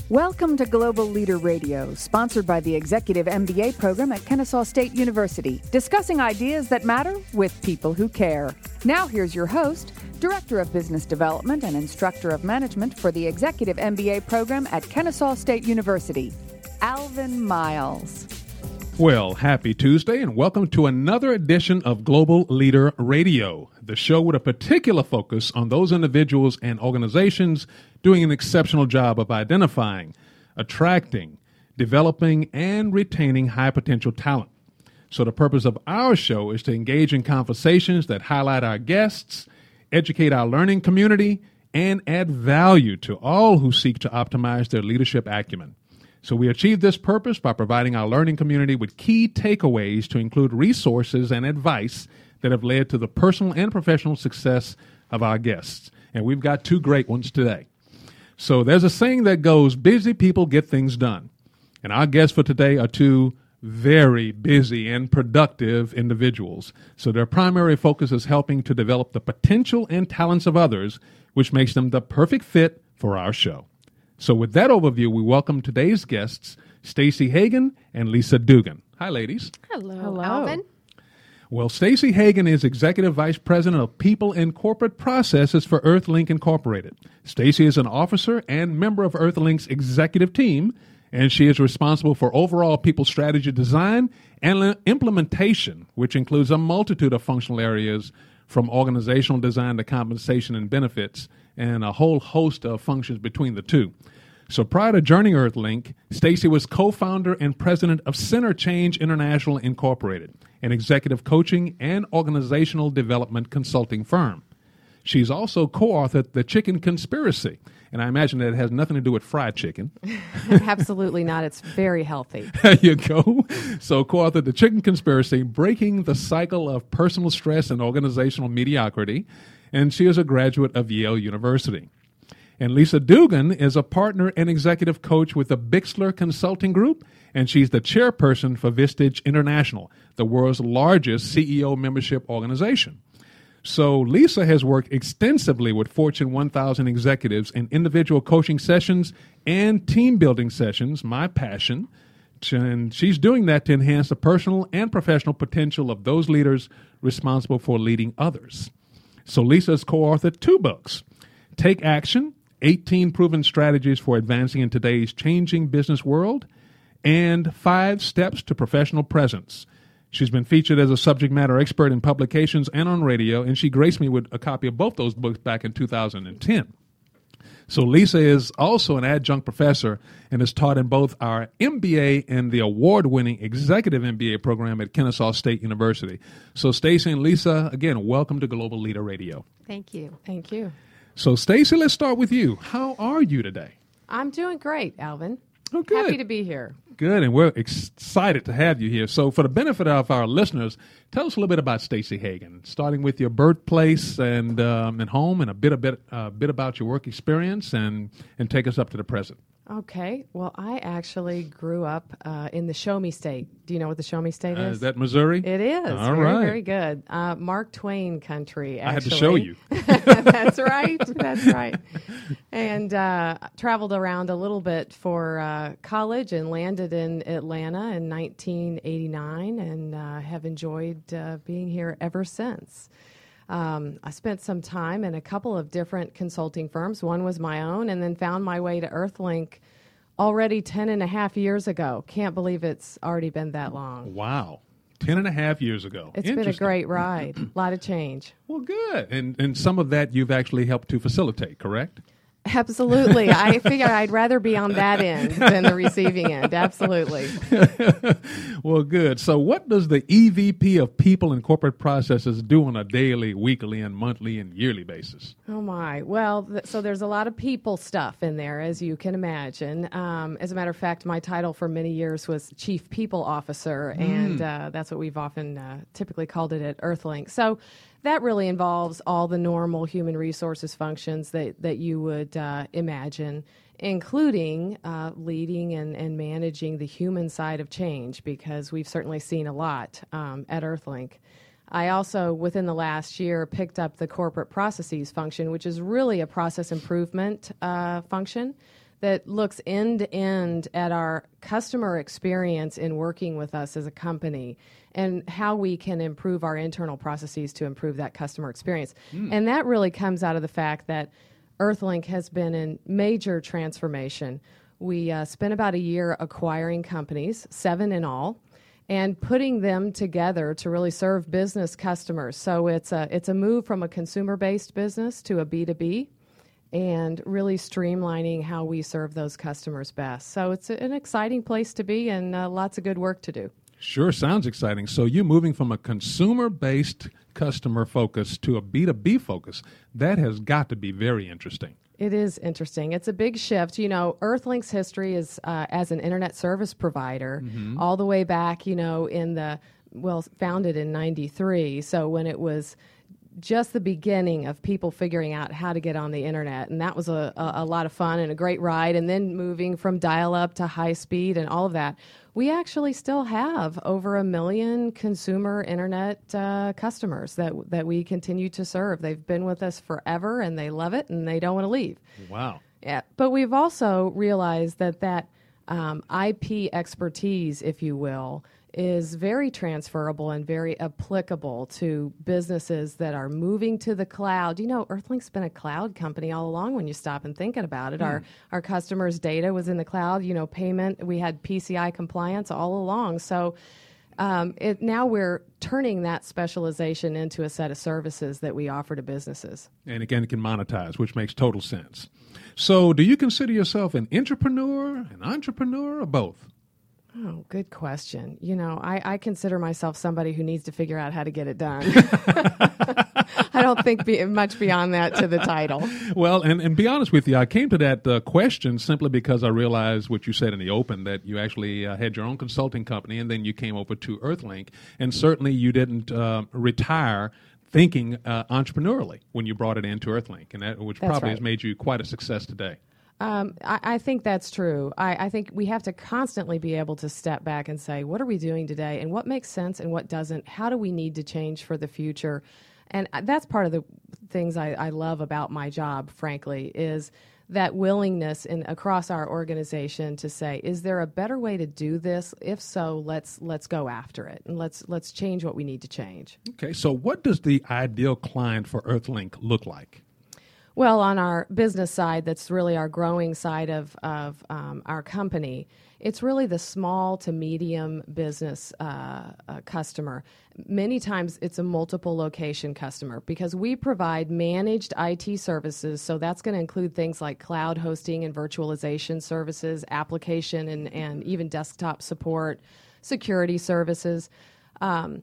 Welcome to Global Leader Radio, sponsored by the Executive MBA program at Kennesaw State University, discussing ideas that matter with people who care. Now here's your host, Director of Business Development and Instructor of Management for the Executive MBA program at Kennesaw State University, Alvin Miles. Well, happy Tuesday and welcome to another edition of Global Leader Radio, the show with a particular focus on those individuals and organizations doing an exceptional job of identifying, attracting, developing, and retaining high potential talent. So the purpose of our show is to engage in conversations that highlight our guests, educate our learning community, and add value to all who seek to optimize their leadership acumen. So we achieve this purpose by providing our learning community with key takeaways to include resources and advice that have led to the personal and professional success of our guests. And we've got two great ones today. So there's a saying that goes, busy people get things done. And our guests for today are two very busy and productive individuals. So their primary focus is helping to develop the potential and talents of others, which makes them the perfect fit for our show. So with that overview, we welcome today's guests, Stacey Hagan and Lisa Dugan. Hi, ladies. Hello, Alvin. Well, Stacey Hagan is Executive Vice President of People and Corporate Processes for Earthlink Incorporated. Stacey is an officer and member of Earthlink's executive team, and she is responsible for overall people strategy design and implementation, which includes a multitude of functional areas from organizational design to compensation and benefits, and a whole host of functions between the two. So prior to joining Earthlink, Stacey was co-founder and president of Center Change International Incorporated, an executive coaching and organizational development consulting firm. She's also co-authored The Chicken Conspiracy, and I imagine that it has nothing to do with fried chicken. Absolutely not. It's very healthy. There you go. So co-authored The Chicken Conspiracy, Breaking the Cycle of Personal Stress and Organizational Mediocrity, and she is a graduate of Yale University. And Lisa Dugan is a partner and executive coach with the Bixler Consulting Group, and she's the chairperson for Vistage International, the world's largest CEO membership organization. So Lisa has worked extensively with Fortune 1000 executives in individual coaching sessions and team building sessions, my passion, and she's doing that to enhance the personal and professional potential of those leaders responsible for leading others. So Lisa has co-authored two books, Take Action, 18 Proven Strategies for Advancing in Today's Changing Business World, and 5 Steps to Professional Presence. She's been featured as a subject matter expert in publications and on radio, and she graced me with a copy of both those books back in 2010. So Lisa is also an adjunct professor and is taught in both our MBA and the award-winning Executive MBA program at Kennesaw State University. So Stacey and Lisa, again, welcome to Global Leader Radio. Thank you. Thank you. So Stacey, let's start with you. How are you today? I'm doing great, Alvin. Oh, good. Happy to be here. Good, and we're excited to have you here. So for the benefit of our listeners, tell us a little bit about Stacey Hagan, starting with your birthplace and home, and a bit about your work experience, and take us up to the present. Okay. Well, I actually grew up in the Show Me State. Do you know what the Show Me State is? Is that Missouri? It is. All very, right. Very good. Mark Twain country, actually. I had to show you. That's right. That's right. And traveled around a little bit for college and landed in Atlanta in 1989 and have enjoyed being here ever since. I spent some time in a couple of different consulting firms. One was my own, and then found my way to Earthlink already 10 and a half years ago. Can't believe it's already been that long. Wow. 10 and a half years ago. It's been a great ride. A lot of change. Well, good. And some of that you've actually helped to facilitate, correct? Absolutely. I figure I'd rather be on that end than the receiving end. Absolutely. Well, good. So what does the EVP of People and Corporate Processes do on a daily, weekly, and monthly and yearly basis? Oh, my. Well, so there's a lot of people stuff in there, as you can imagine. As a matter of fact, my title for many years was Chief People Officer, and that's what we've often typically called it at Earthlink. So that really involves all the normal human resources functions that you would imagine, including leading and managing the human side of change, because we've certainly seen a lot at Earthlink. I also, within the last year, picked up the corporate processes function, which is really a process improvement function that looks end to end at our customer experience in working with us as a company and how we can improve our internal processes to improve that customer experience. And that really comes out of the fact that Earthlink has been in major transformation. We spent about a year acquiring companies, 7 in all, and putting them together to really serve business customers. So it's a move from a consumer-based business to a B2B, and really streamlining how we serve those customers best. So it's an exciting place to be, and lots of good work to do. Sure, sounds exciting. So you're moving from a consumer-based customer focus to a B2B focus. That has got to be very interesting. It is interesting. It's a big shift. You know, Earthlink's history is as an internet service provider all the way back, founded in 93. So when it was just the beginning of people figuring out how to get on the internet, and that was a lot of fun and a great ride, and then moving from dial-up to high speed and all of that. We actually still have over 1 million consumer internet customers that we continue to serve. They've been with us forever, and they love it, and they don't want to leave. Wow. Yeah, but we've also realized that IP expertise, if you will, is very transferable and very applicable to businesses that are moving to the cloud. You know, Earthlink's been a cloud company all along when you stop and think about it. Our customers' data was in the cloud, payment, we had PCI compliance all along. So now we're turning that specialization into a set of services that we offer to businesses. And again, it can monetize, which makes total sense. So do you consider yourself an entrepreneur, or both? Oh, good question. I consider myself somebody who needs to figure out how to get it done. I don't think much beyond that to the title. Well, and be honest with you, I came to that question simply because I realized what you said in the open, that you actually had your own consulting company, and then you came over to Earthlink, and certainly you didn't retire thinking entrepreneurially when you brought it into Earthlink, and which That's probably right. has made you quite a success today. I think that's true. I think we have to constantly be able to step back and say, what are we doing today, and what makes sense and what doesn't? How do we need to change for the future? And that's part of the things I love about my job, frankly, is that willingness across our organization to say, is there a better way to do this? If so, let's go after it, and let's change what we need to change. Okay, so what does the ideal client for Earthlink look like? Well, on our business side, that's really our growing side of our company. It's really the small to medium business customer. Many times it's a multiple location customer because we provide managed IT services. So that's going to include things like cloud hosting and virtualization services, application and even desktop support, security services. So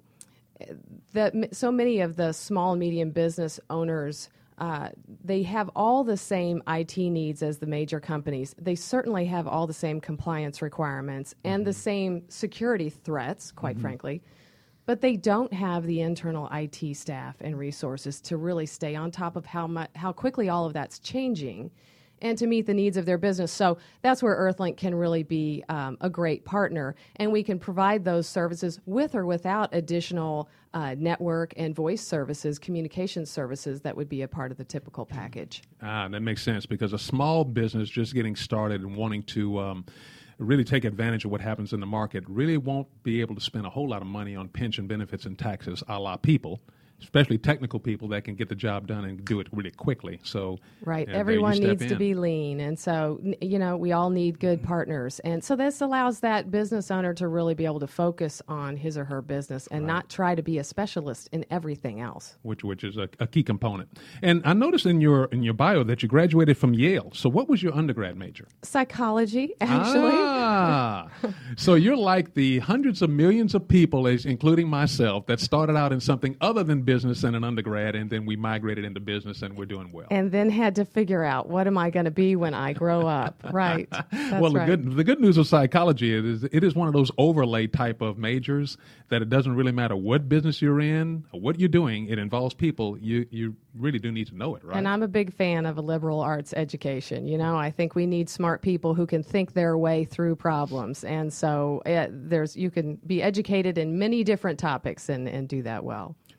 many of the small and medium business owners, they have all the same IT needs as the major companies. They certainly have all the same compliance requirements and the same security threats, quite frankly, but they don't have the internal IT staff and resources to really stay on top of how quickly all of that's changing and to meet the needs of their business. So that's where Earthlink can really be a great partner, and we can provide those services with or without additional network and voice services, communication services that would be a part of the typical package. That makes sense, because a small business just getting started and wanting to really take advantage of what happens in the market really won't be able to spend a whole lot of money on pension benefits and taxes a la people, especially technical people that can get the job done and do it really quickly. So right, there everyone you step needs to in. be lean, and so we all need good partners, and so this allows that business owner to really be able to focus on his or her business and not try to be a specialist in everything else. Which is a key component. And I noticed in your bio that you graduated from Yale. So what was your undergrad major? Psychology, actually. So you're like the hundreds of millions of people, including myself, that started out in something other than business in an undergrad, and then we migrated into business, and we're doing well. And then had to figure out, what am I going to be when I grow up? Right. That's well, right. the good news of psychology is it is one of those overlay type of majors that it doesn't really matter what business you're in or what you're doing. It involves people. You really do need to know it, right? And I'm a big fan of a liberal arts education. I think we need smart people who can think their way through problems. And so you can be educated in many different topics and do that well.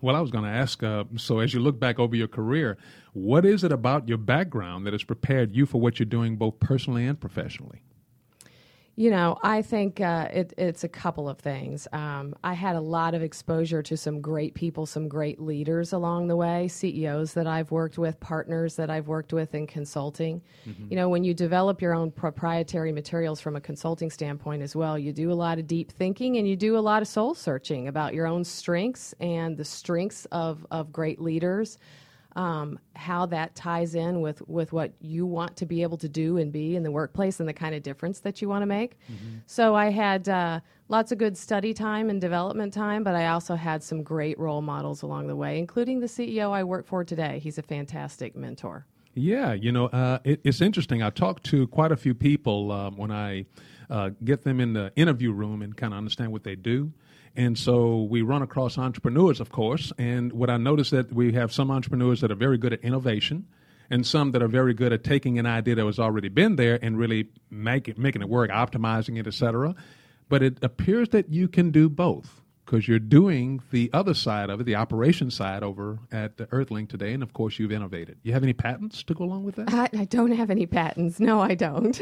Well, I was going to ask, so as you look back over your career, what is it about your background that has prepared you for what you're doing both personally and professionally? You know, I think it's a couple of things. I had a lot of exposure to some great people, some great leaders along the way, CEOs that I've worked with, partners that I've worked with in consulting. Mm-hmm. You know, when you develop your own proprietary materials from a consulting standpoint as well, you do a lot of deep thinking and you do a lot of soul searching about your own strengths and the strengths of great leaders. How that ties in with what you want to be able to do and be in the workplace and the kind of difference that you want to make. Mm-hmm. So I had lots of good study time and development time, but I also had some great role models along the way, including the CEO I work for today. He's a fantastic mentor. Yeah, you know, it's interesting. I talk to quite a few people when I get them in the interview room and kind of understand what they do. And so we run across entrepreneurs, of course, and what I notice that we have some entrepreneurs that are very good at innovation and some that are very good at taking an idea that was already been there and really making it work, optimizing it, et cetera. But it appears that you can do both because you're doing the other side of it, the operations side over at the Earthlink today, and of course you've innovated. You have any patents to go along with that? I don't have any patents. No, I don't.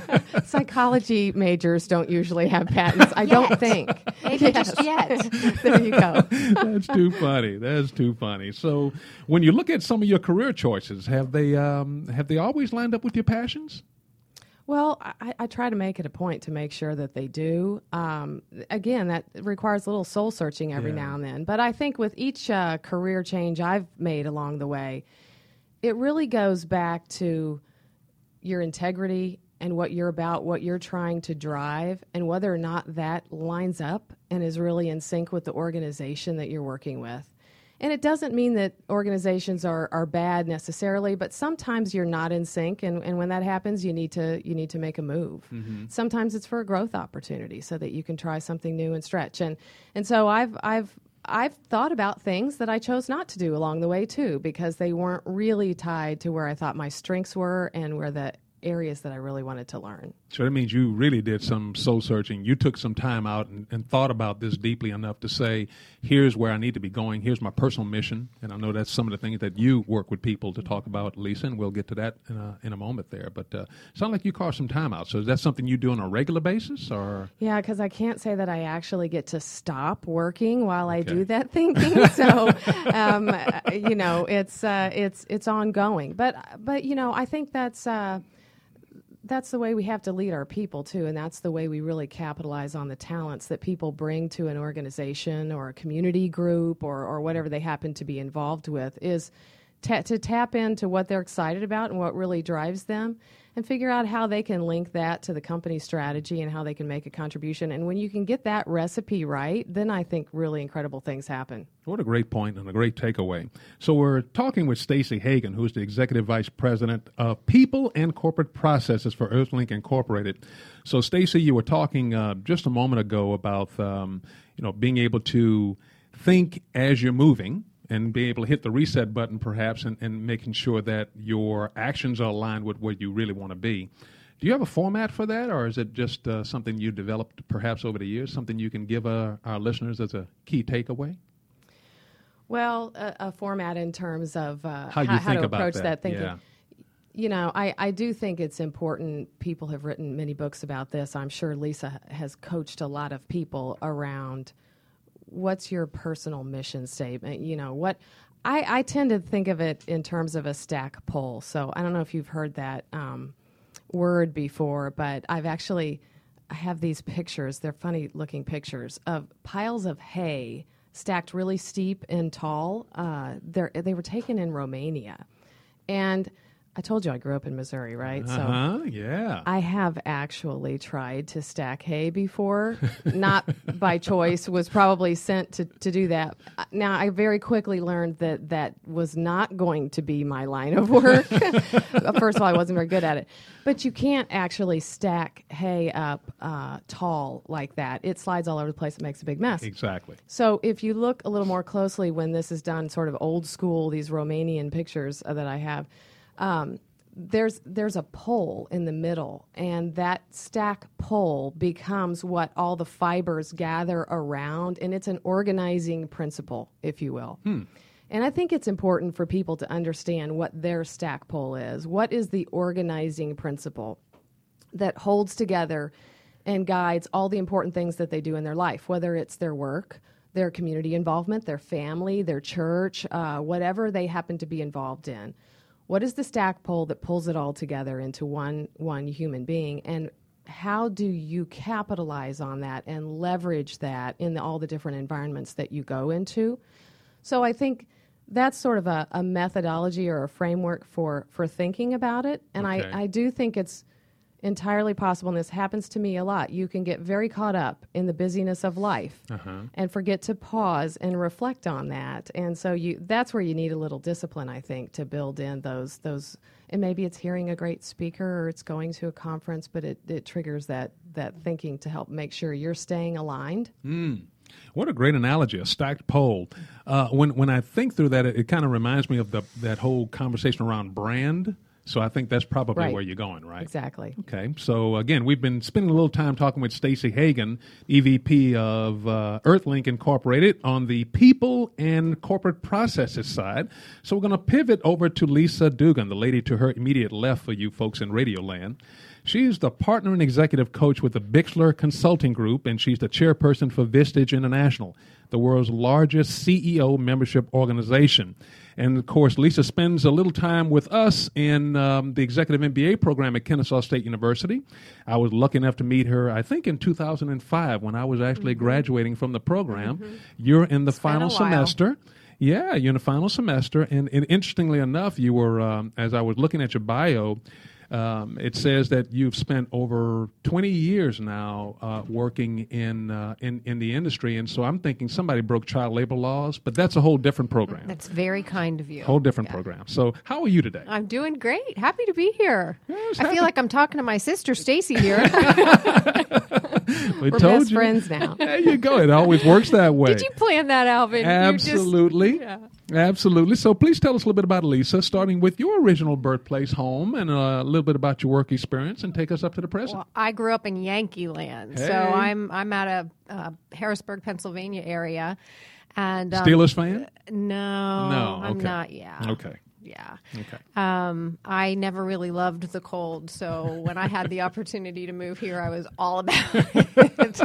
Psychology majors don't usually have patents. I don't think. Maybe just yet. There you go. That's too funny. That's too funny. So when you look at some of your career choices, have they always lined up with your passions? Well, I try to make it a point to make sure that they do. Again, that requires a little soul searching every now and then. But I think with each career change I've made along the way, it really goes back to your integrity and what you're about, what you're trying to drive, and whether or not that lines up and is really in sync with the organization that you're working with. And it doesn't mean that organizations are bad necessarily, but sometimes you're not in sync, and when that happens, you need to make a move. Mm-hmm. Sometimes it's for a growth opportunity so that you can try something new and stretch. And so I've thought about things that I chose not to do along the way too, because they weren't really tied to where I thought my strengths were and where the areas that I really wanted to learn. So that means you really did some soul searching. You took some time out and thought about this deeply enough to say, here's where I need to be going. Here's my personal mission. And I know that's some of the things that you work with people to talk about, Lisa, and we'll get to that in a moment there. But it sounds like you carved some time out. So is that something you do on a regular basis? Or? Yeah, because I can't say that I actually get to stop working while I do that thinking. So, you know, it's ongoing. But you know, I think that's the way we have to lead our people, too, and that's the way we really capitalize on the talents that people bring to an organization or a community group or whatever they happen to be involved with, is to tap into what they're excited about and what really drives them and figure out how they can link that to the company's strategy and how they can make a contribution. And when you can get that recipe right, then I think really incredible things happen. What a great point and a great takeaway. So we're talking with Stacey Hagan, who's the Executive Vice President of People and Corporate Processes for Earthlink Incorporated. So Stacey, you were talking just a moment ago about being able to think as you're moving and be able to hit the reset button perhaps and making sure that your actions are aligned with where you really want to be. Do you have a format for that, or is it just something you developed perhaps over the years, something you can give our listeners as a key takeaway? Well, a format in terms of how to approach that thinking. Yeah. You know, I do think it's important. People have written many books about this. I'm sure Lisa has coached a lot of people around what's your personal mission statement. You know, what I tend to think of it in terms of a stack pull. So I don't know if you've heard that word before, but I have these pictures. They're funny looking pictures of piles of hay stacked really steep and tall. They were taken in Romania. And I told you I grew up in Missouri, right? So yeah. I have actually tried to stack hay before, not by choice, was probably sent to do that. Now, I very quickly learned that was not going to be my line of work. First of all, I wasn't very good at it. But you can't actually stack hay up tall like that. It slides all over the place. It makes a big mess. Exactly. So if you look a little more closely when this is done, sort of old school, these Romanian pictures that I have, there's a pole in the middle, and that stack pole becomes what all the fibers gather around, and it's an organizing principle, if you will. And I think it's important for people to understand what their stack pole is. What is the organizing principle that holds together and guides all the important things that they do in their life, whether it's their work, their community involvement, their family, their church, whatever they happen to be involved in. What is the stack pole that pulls it all together into one human being? And how do you capitalize on that and leverage that in all the different environments that you go into? So I think that's sort of a methodology or a framework for thinking about it. And Okay. I do think it's entirely possible, and this happens to me a lot. You can get very caught up in the busyness of life and forget to pause and reflect on that. And so that's where you need a little discipline, I think, to build in those. And maybe it's hearing a great speaker or it's going to a conference, but it triggers that thinking to help make sure you're staying aligned. What a great analogy, a stacked pole. When I think through that, it kind of reminds me of that whole conversation around brand. So I think that's probably Right. where you're going, right? Exactly. Okay. So again, we've been spending a little time talking with Stacey Hagan, EVP of Earthlink Incorporated, on the people and corporate processes side. So we're going to pivot over to Lisa Dugan, the lady to her immediate left for you folks in Radio Land. She's the partner and executive coach with the Bixler Consulting Group, and she's the chairperson for Vistage International, the world's largest CEO membership organization. And, of course, Lisa spends a little time with us in the executive MBA program at Kennesaw State University. I was lucky enough to meet her, I think, in 2005 when I was actually graduating from the program. You're in the final been a while. semester. Yeah, you're in the final semester. And interestingly enough, you were, as I was looking at your bio, it says that you've spent over 20 years now working in the industry, and so I'm thinking somebody broke child labor laws, but that's a whole different program. That's very kind of you. Whole different program. So how are you today? I'm doing great. Happy to be here. Yes, I feel like I'm talking to my sister Stacy here. We We're told best you. friends now. There you go. It always works that way. Did you plan that, Alvin? Absolutely. Yeah. Absolutely. So please tell us a little bit about Lisa, starting with your original birthplace home and a little bit about your work experience, and take us up to the present. Well, I grew up in Yankee Land, Hey. so I'm out of Harrisburg, Pennsylvania area. And Steelers fan? No, No, I'm okay. not. Yeah. Okay. Yeah. Okay. I never really loved the cold, so when I had the opportunity to move here, I was all about it.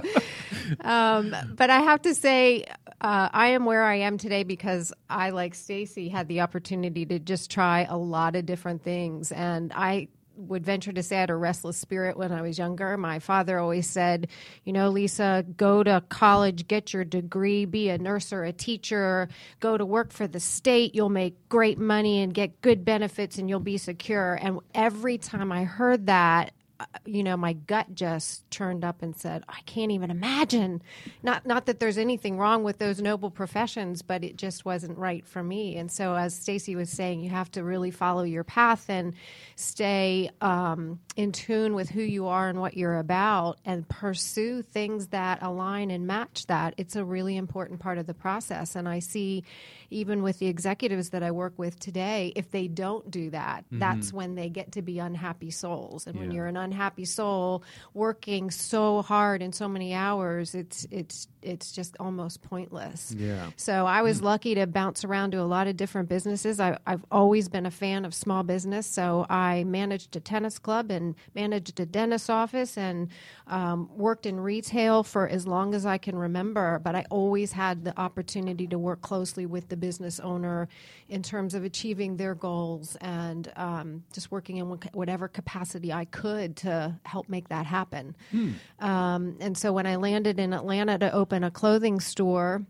But I have to say, I am where I am today because I, like Stacy, had the opportunity to just try a lot of different things, and I would venture to say I had a restless spirit when I was younger. My father always said, Lisa, go to college, get your degree, be a nurse or a teacher, go to work for the state, you'll make great money and get good benefits and you'll be secure. And every time I heard that, my gut just turned up and said, I can't even imagine. Not that there's anything wrong with those noble professions, but it just wasn't right for me. And so, as Stacy was saying, you have to really follow your path and stay in tune with who you are and what you're about, and pursue things that align and match that. It's a really important part of the process. And I see, even with the executives that I work with today, if they don't do that, that's when they get to be unhappy souls. And when Yeah. you're an unhappy soul working so hard and so many hours, it's just almost pointless. Yeah. So I was lucky to bounce around to a lot of different businesses. I've always been a fan of small business, so I managed a tennis club and managed a dentist office and worked in retail for as long as I can remember. But I always had the opportunity to work closely with the business owner in terms of achieving their goals and just working in whatever capacity I could to help make that happen. And so when I landed in Atlanta to open a clothing store,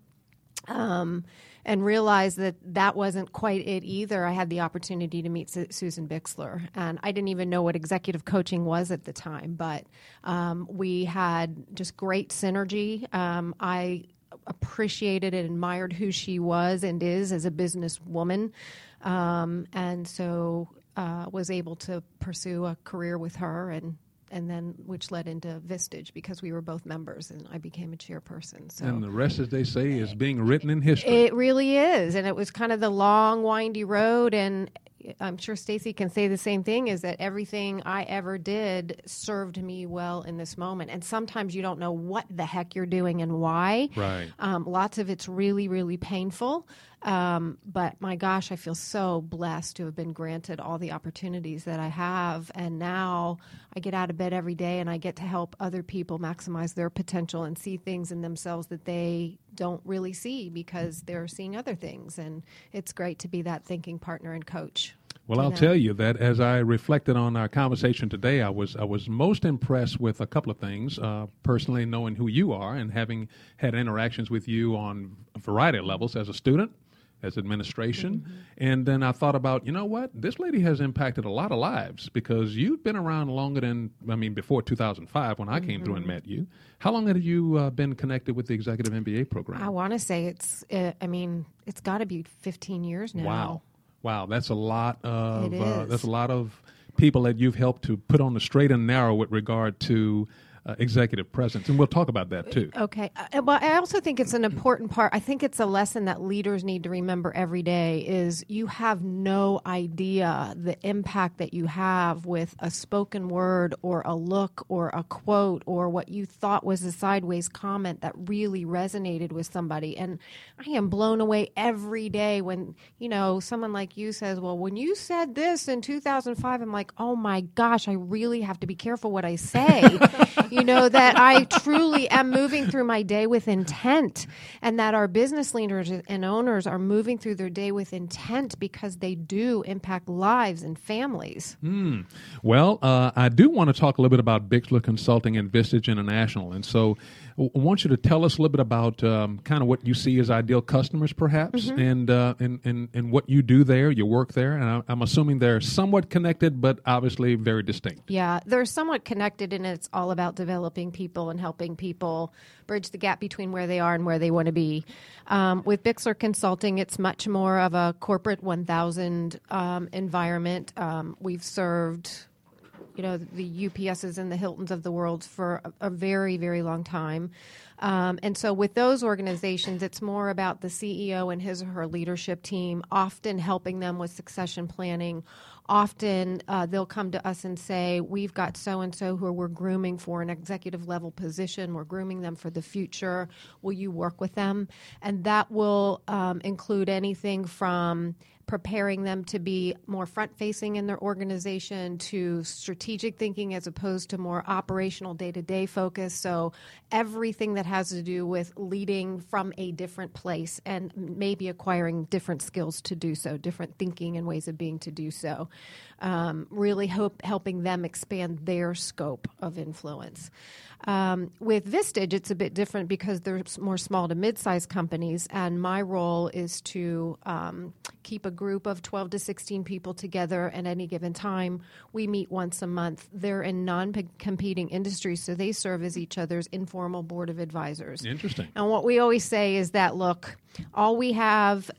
and realized that wasn't quite it either, I had the opportunity to meet Susan Bixler. And I didn't even know what executive coaching was at the time, but we had just great synergy. I appreciated and admired who she was and is as a businesswoman, and so was able to pursue a career with her, and then which led into Vistage because we were both members and I became a chairperson. So And the rest, as they say, is being written in history. it really is. And it was kind of the long, windy road. And, I'm sure Stacy can say the same thing, is that everything I ever did served me well in this moment. And sometimes you don't know what the heck you're doing and why. Right. Lots of it's really, really painful. But my gosh, I feel so blessed to have been granted all the opportunities that I have. And now I get out of bed every day and I get to help other people maximize their potential and see things in themselves that they don't really see because they're seeing other things. And it's great to be that thinking partner and coach. Well, I'll tell you that as I reflected on our conversation today, I was most impressed with a couple of things. Personally, knowing who you are and having had interactions with you on a variety of levels as a student, as administration. Mm-hmm. And then I thought about, you know what? This lady has impacted a lot of lives because you've been around longer than, before 2005 when I came through and met you. How long have you been connected with the Executive MBA program? I want to say it's got to be 15 years now. Wow, that's a lot of people that you've helped to put on the straight and narrow with regard to executive presence, and we'll talk about that too. Okay. Well, I also think it's an important part. I think it's a lesson that leaders need to remember every day is you have no idea the impact that you have with a spoken word or a look or a quote or what you thought was a sideways comment that really resonated with somebody. And I am blown away every day when, someone like you says, well, when you said this in 2005, I'm like, oh my gosh, I really have to be careful what I say. That I truly am moving through my day with intent, and that our business leaders and owners are moving through their day with intent because they do impact lives and families. Well, I do want to talk a little bit about Bixler Consulting and Vistage International. And so I want you to tell us a little bit about kind of what you see as ideal customers, perhaps, and what you do there, your work there. And I'm assuming they're somewhat connected, but obviously very distinct. Yeah, they're somewhat connected, and it's all about developing people and helping people bridge the gap between where they are and where they want to be. With Bixler Consulting, it's much more of a corporate 1,000 environment. We've served the UPSs and the Hiltons of the world for a very, very long time. And so with those organizations, it's more about the CEO and his or her leadership team, often helping them with succession planning. Often they'll come to us and say, we've got so-and-so who we're grooming for an executive level position. We're grooming them for the future. Will you work with them? And that will include anything from preparing them to be more front-facing in their organization to strategic thinking as opposed to more operational day-to-day focus. So everything that has to do with leading from a different place and maybe acquiring different skills to do so, different thinking and ways of being to do so. Really helping them expand their scope of influence. With Vistage, it's a bit different because they're more small to mid-sized companies, and my role is to keep a group of 12 to 16 people together at any given time. We meet once a month. They're in non-competing industries, so they serve as each other's informal board of advisors. Interesting. And what we always say is that, look, all we have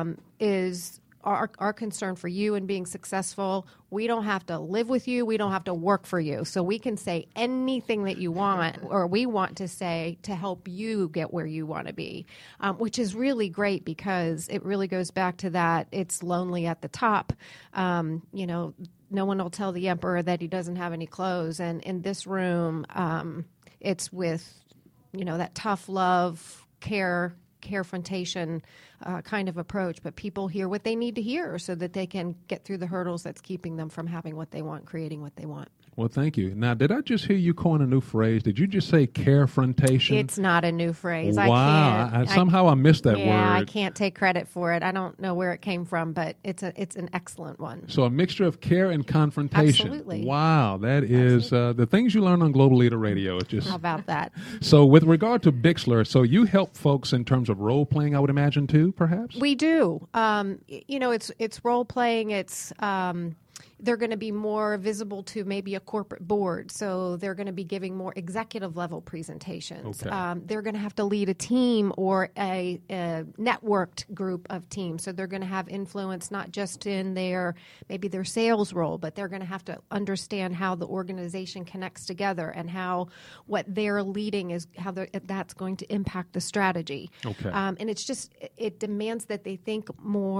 is our concern for you and being successful. We don't have to live with you. We don't have to work for you. So we can say anything that you want or we want to say to help you get where you want to be, which is really great because it really goes back to that it's lonely at the top. No one will tell the emperor that he doesn't have any clothes. And in this room, it's with, that tough love, carefrontation kind of approach, but people hear what they need to hear so that they can get through the hurdles that's keeping them from having what they want, creating what they want. Well, thank you. Now, did I just hear you coin a new phrase? Did you just say carefrontation? It's not a new phrase. Wow. I missed that word. Yeah, I can't take credit for it. I don't know where it came from, but it's an excellent one. So a mixture of care and confrontation. Absolutely. Wow. That is the things you learn on Global Leader Radio. It's just, how about that? So with regard to Bixler, so you help folks in terms of role playing, I would imagine, too, perhaps? We do. It's role playing. It's they're going to be more visible to maybe a corporate board. So they're going to be giving more executive level presentations. Okay. They're going to have to lead a team or a networked group of teams. So they're going to have influence not just in their sales role, but they're going to have to understand how the organization connects together and how what they're leading is how that's going to impact the strategy. Okay. And it demands that they think more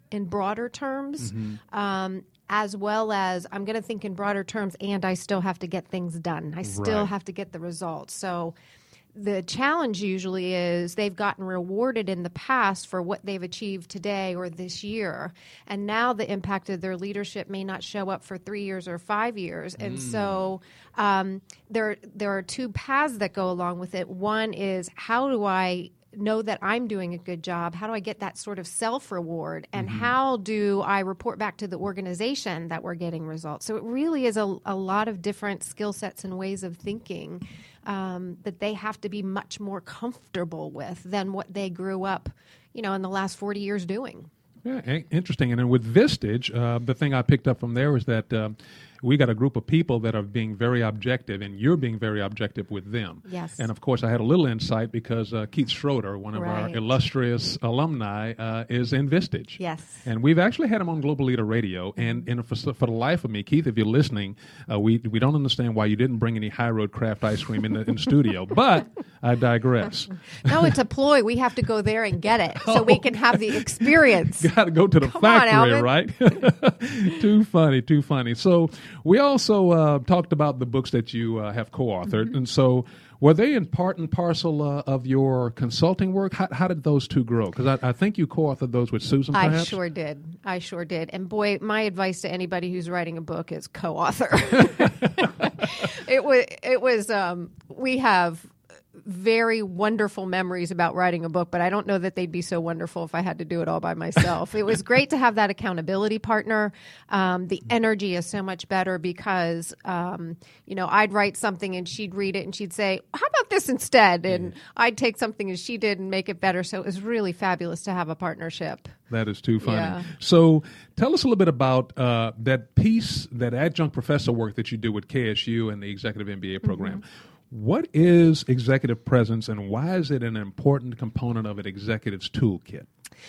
in broader terms, as well as I'm going to think in broader terms, and I still have to get things done. I still have to get the results. So the challenge usually is they've gotten rewarded in the past for what they've achieved today or this year. And now the impact of their leadership may not show up for 3 years or 5 years. And so there are two paths that go along with it. One is, how do I know that I'm doing a good job? How do I get that sort of self-reward? And how do I report back to the organization that we're getting results? So it really is a lot of different skill sets and ways of thinking that they have to be much more comfortable with than what they grew up, in the last 40 years doing. Yeah, interesting. And then with Vistage, the thing I picked up from there was that we got a group of people that are being very objective, and you're being very objective with them. Yes. And, of course, I had a little insight because Keith Schroeder, one of our illustrious alumni, is in Vistage. Yes. And we've actually had him on Global Leader Radio. And for the life of me, Keith, if you're listening, we don't understand why you didn't bring any High Road Craft ice cream in the studio. But I digress. No, it's a ploy. We have to go there and get it so we can have the experience. Got to go to the factory, right? Too funny. So we also talked about the books that you have co-authored. And so were they in part and parcel of your consulting work? How did those two grow? Because I think you co-authored those with Susan, perhaps? I sure did. And boy, my advice to anybody who's writing a book is co-author. We have very wonderful memories about writing a book, but I don't know that they'd be so wonderful if I had to do it all by myself. It was great to have that accountability partner. The energy is so much better because, I'd write something and she'd read it and she'd say, how about this instead? And I'd take something as she did and make it better. So it was really fabulous to have a partnership. That is too funny. Yeah. So tell us a little bit about that piece, that adjunct professor work that you do with KSU and the Executive MBA program. What is executive presence, and why is it an important component of an executive's toolkit?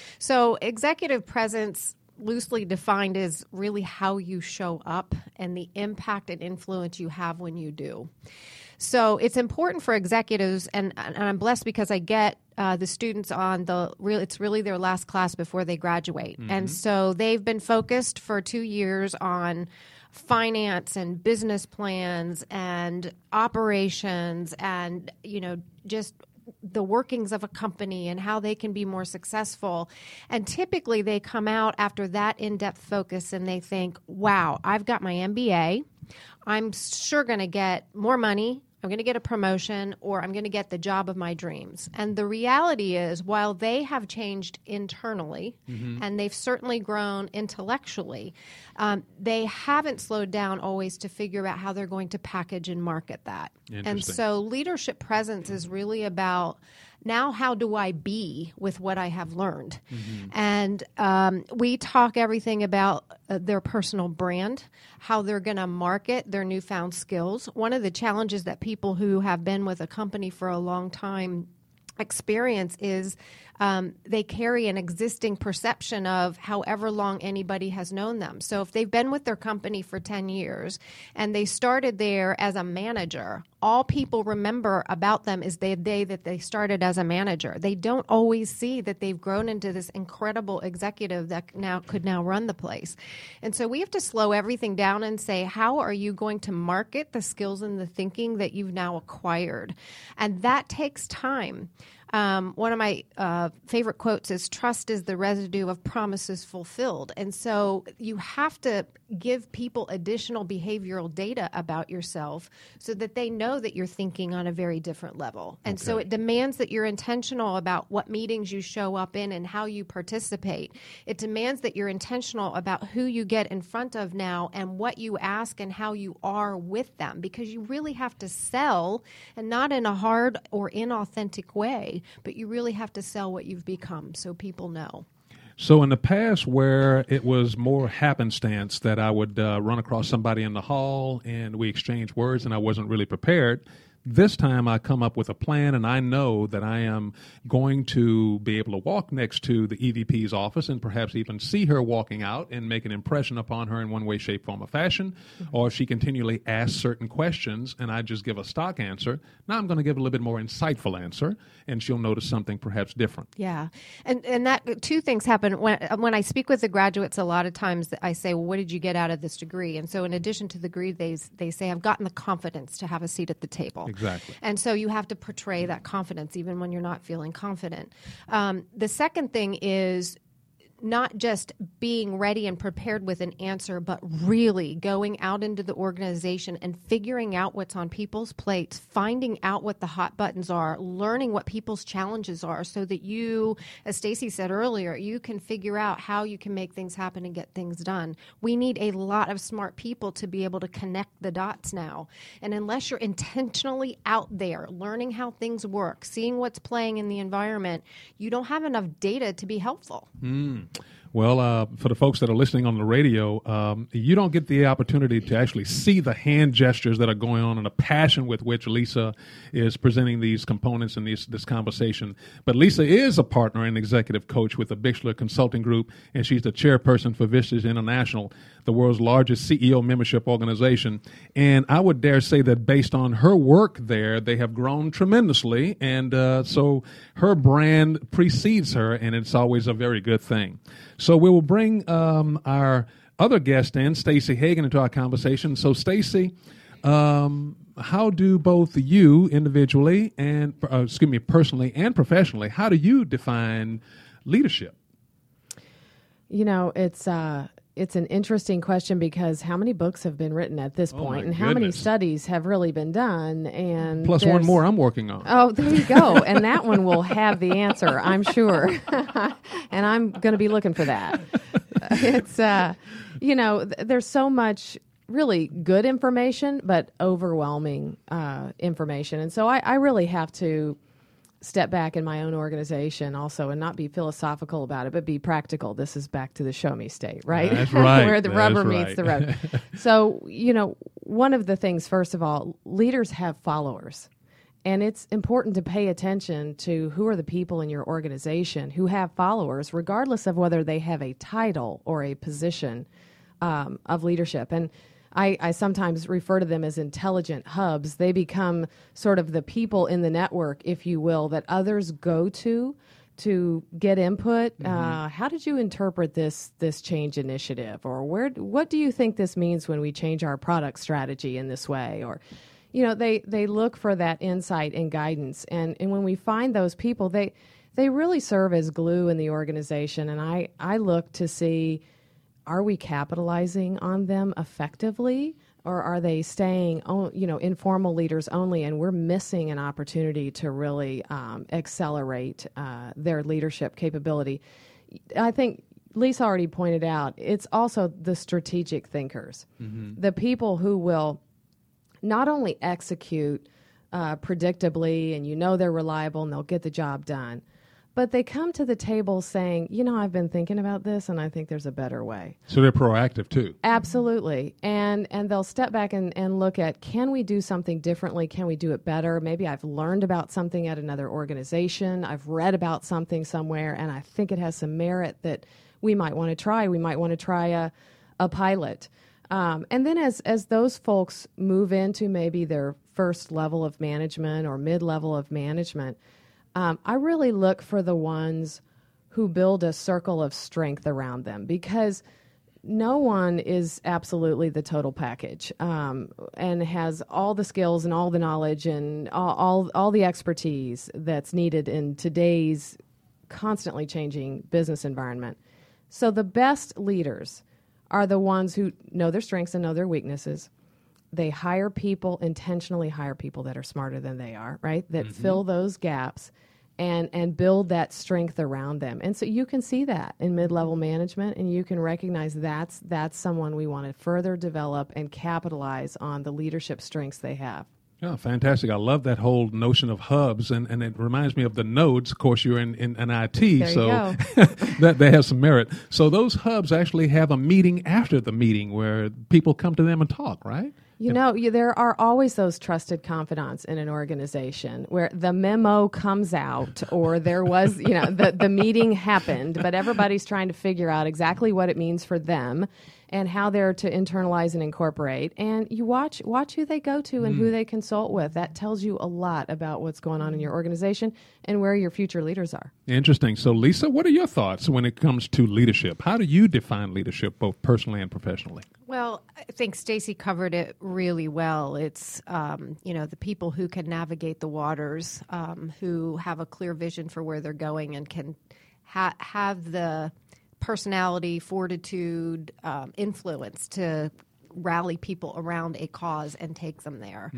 So executive presence, loosely defined, is really how you show up and the impact and influence you have when you do. So it's important for executives, and I'm blessed because I get the students on it's really their last class before they graduate. And so they've been focused for 2 years on finance and business plans and operations and, just the workings of a company and how they can be more successful. And typically they come out after that in-depth focus and they think, wow, I've got my MBA. I'm sure going to get more money. I'm going to get a promotion, or I'm going to get the job of my dreams. And the reality is, while they have changed internally, and they've certainly grown intellectually, they haven't slowed down always to figure out how they're going to package and market that. And so leadership presence is really about, now how do I be with what I have learned? And we talk everything about their personal brand, how they're going to market their newfound skills. One of the challenges that people who have been with a company for a long time experience is they carry an existing perception of however long anybody has known them. So if they've been with their company for 10 years and they started there as a manager, all people remember about them is the day that they started as a manager. They don't always see that they've grown into this incredible executive that could now run the place. And so we have to slow everything down and say, how are you going to market the skills and the thinking that you've now acquired? And that takes time. One of my favorite quotes is, trust is the residue of promises fulfilled. And so you have to give people additional behavioral data about yourself so that they know that you're thinking on a very different level. And so it demands that you're intentional about what meetings you show up in and how you participate. It demands that you're intentional about who you get in front of now and what you ask and how you are with them, because you really have to sell, and not in a hard or inauthentic way, but you really have to sell what you've become so people know. So in the past, where it was more happenstance that I would run across somebody in the hall and we exchanged words and I wasn't really prepared, This time I come up with a plan, and I know that I am going to be able to walk next to the EVP's office and perhaps even see her walking out and make an impression upon her in one way, shape, form, or fashion. Or if she continually asks certain questions and I just give a stock answer, now I'm going to give a little bit more insightful answer, and she'll notice something perhaps different. Yeah. And that two things happen. When I speak with the graduates, a lot of times I say, well, what did you get out of this degree? And so in addition to the degree, they say, I've gotten the confidence to have a seat at the table. Exactly. And so you have to portray that confidence even when you're not feeling confident. The second thing is not just being ready and prepared with an answer, but really going out into the organization and figuring out what's on people's plates, finding out what the hot buttons are, learning what people's challenges are so that you, as Stacy said earlier, you can figure out how you can make things happen and get things done. We need a lot of smart people to be able to connect the dots now. And unless you're intentionally out there learning how things work, seeing what's playing in the environment, you don't have enough data to be helpful. Well, for the folks that are listening on the radio, you don't get the opportunity to actually see the hand gestures that are going on and the passion with which Lisa is presenting these components in this conversation. But Lisa is a partner and executive coach with the Bixler Consulting Group, and she's the chairperson for Vistage International, the world's largest CEO membership organization. And I would dare say that based on her work there, they have grown tremendously. And so her brand precedes her, and it's always a very good thing. So we will bring our other guest in, Stacy Hagan, into our conversation. So, Stacy, how do both you individually and, personally and professionally, how do you define leadership? You know, it's an interesting question because how many books have been written at this point, and how many studies have really been done? And plus one more I'm working on. Oh, there you go. And that one will have the answer, I'm sure. And I'm going to be looking for that. It's, there's so much really good information, but overwhelming information. And so I really have to step back in my own organization also and not be philosophical about it, but be practical. This is back to the show me state, right? That's right. Where the rubber meets the road. So, one of the things, first of all, leaders have followers. And it's important to pay attention to who are the people in your organization who have followers, regardless of whether they have a title or a position of leadership. And I sometimes refer to them as intelligent hubs. They become sort of the people in the network, if you will, that others go to get input. How did you interpret this change initiative? Or what do you think this means when we change our product strategy in this way? Or, they look for that insight and guidance. And when we find those people, they really serve as glue in the organization. And I look to see, are we capitalizing on them effectively, or are they staying, informal leaders only, and we're missing an opportunity to really accelerate their leadership capability? I think Lisa already pointed out, it's also the strategic thinkers, the people who will not only execute predictably and they're reliable and they'll get the job done, but they come to the table saying, I've been thinking about this and I think there's a better way. So they're proactive too. Absolutely. And they'll step back and look at, can we do something differently? Can we do it better? Maybe I've learned about something at another organization. I've read about something somewhere and I think it has some merit that we might want to try. We might want to try a pilot. And then as those folks move into maybe their first level of management or mid-level of management, I really look for the ones who build a circle of strength around them, because no one is absolutely the total package and has all the skills and all the knowledge and all the expertise that's needed in today's constantly changing business environment. So the best leaders are the ones who know their strengths and know their weaknesses. They intentionally hire people that are smarter than they are, right? That fill those gaps and build that strength around them. And so you can see that in mid-level management, and you can recognize that's someone we want to further develop and capitalize on the leadership strengths they have. Oh, fantastic. I love that whole notion of hubs, and it reminds me of the nodes. Of course, you're in IT, so that they have some merit. So those hubs actually have a meeting after the meeting where people come to them and talk, right? There are always those trusted confidants in an organization where the memo comes out or there was, the meeting happened, but everybody's trying to figure out exactly what it means for them and how they're to internalize and incorporate. And you watch who they go to and who they consult with. That tells you a lot about what's going on in your organization and where your future leaders are. Interesting. So, Lisa, what are your thoughts when it comes to leadership? How do you define leadership, both personally and professionally? Well, I think Stacy covered it really well. It's, the people who can navigate the waters, who have a clear vision for where they're going and can have the personality, fortitude, influence to rally people around a cause and take them there.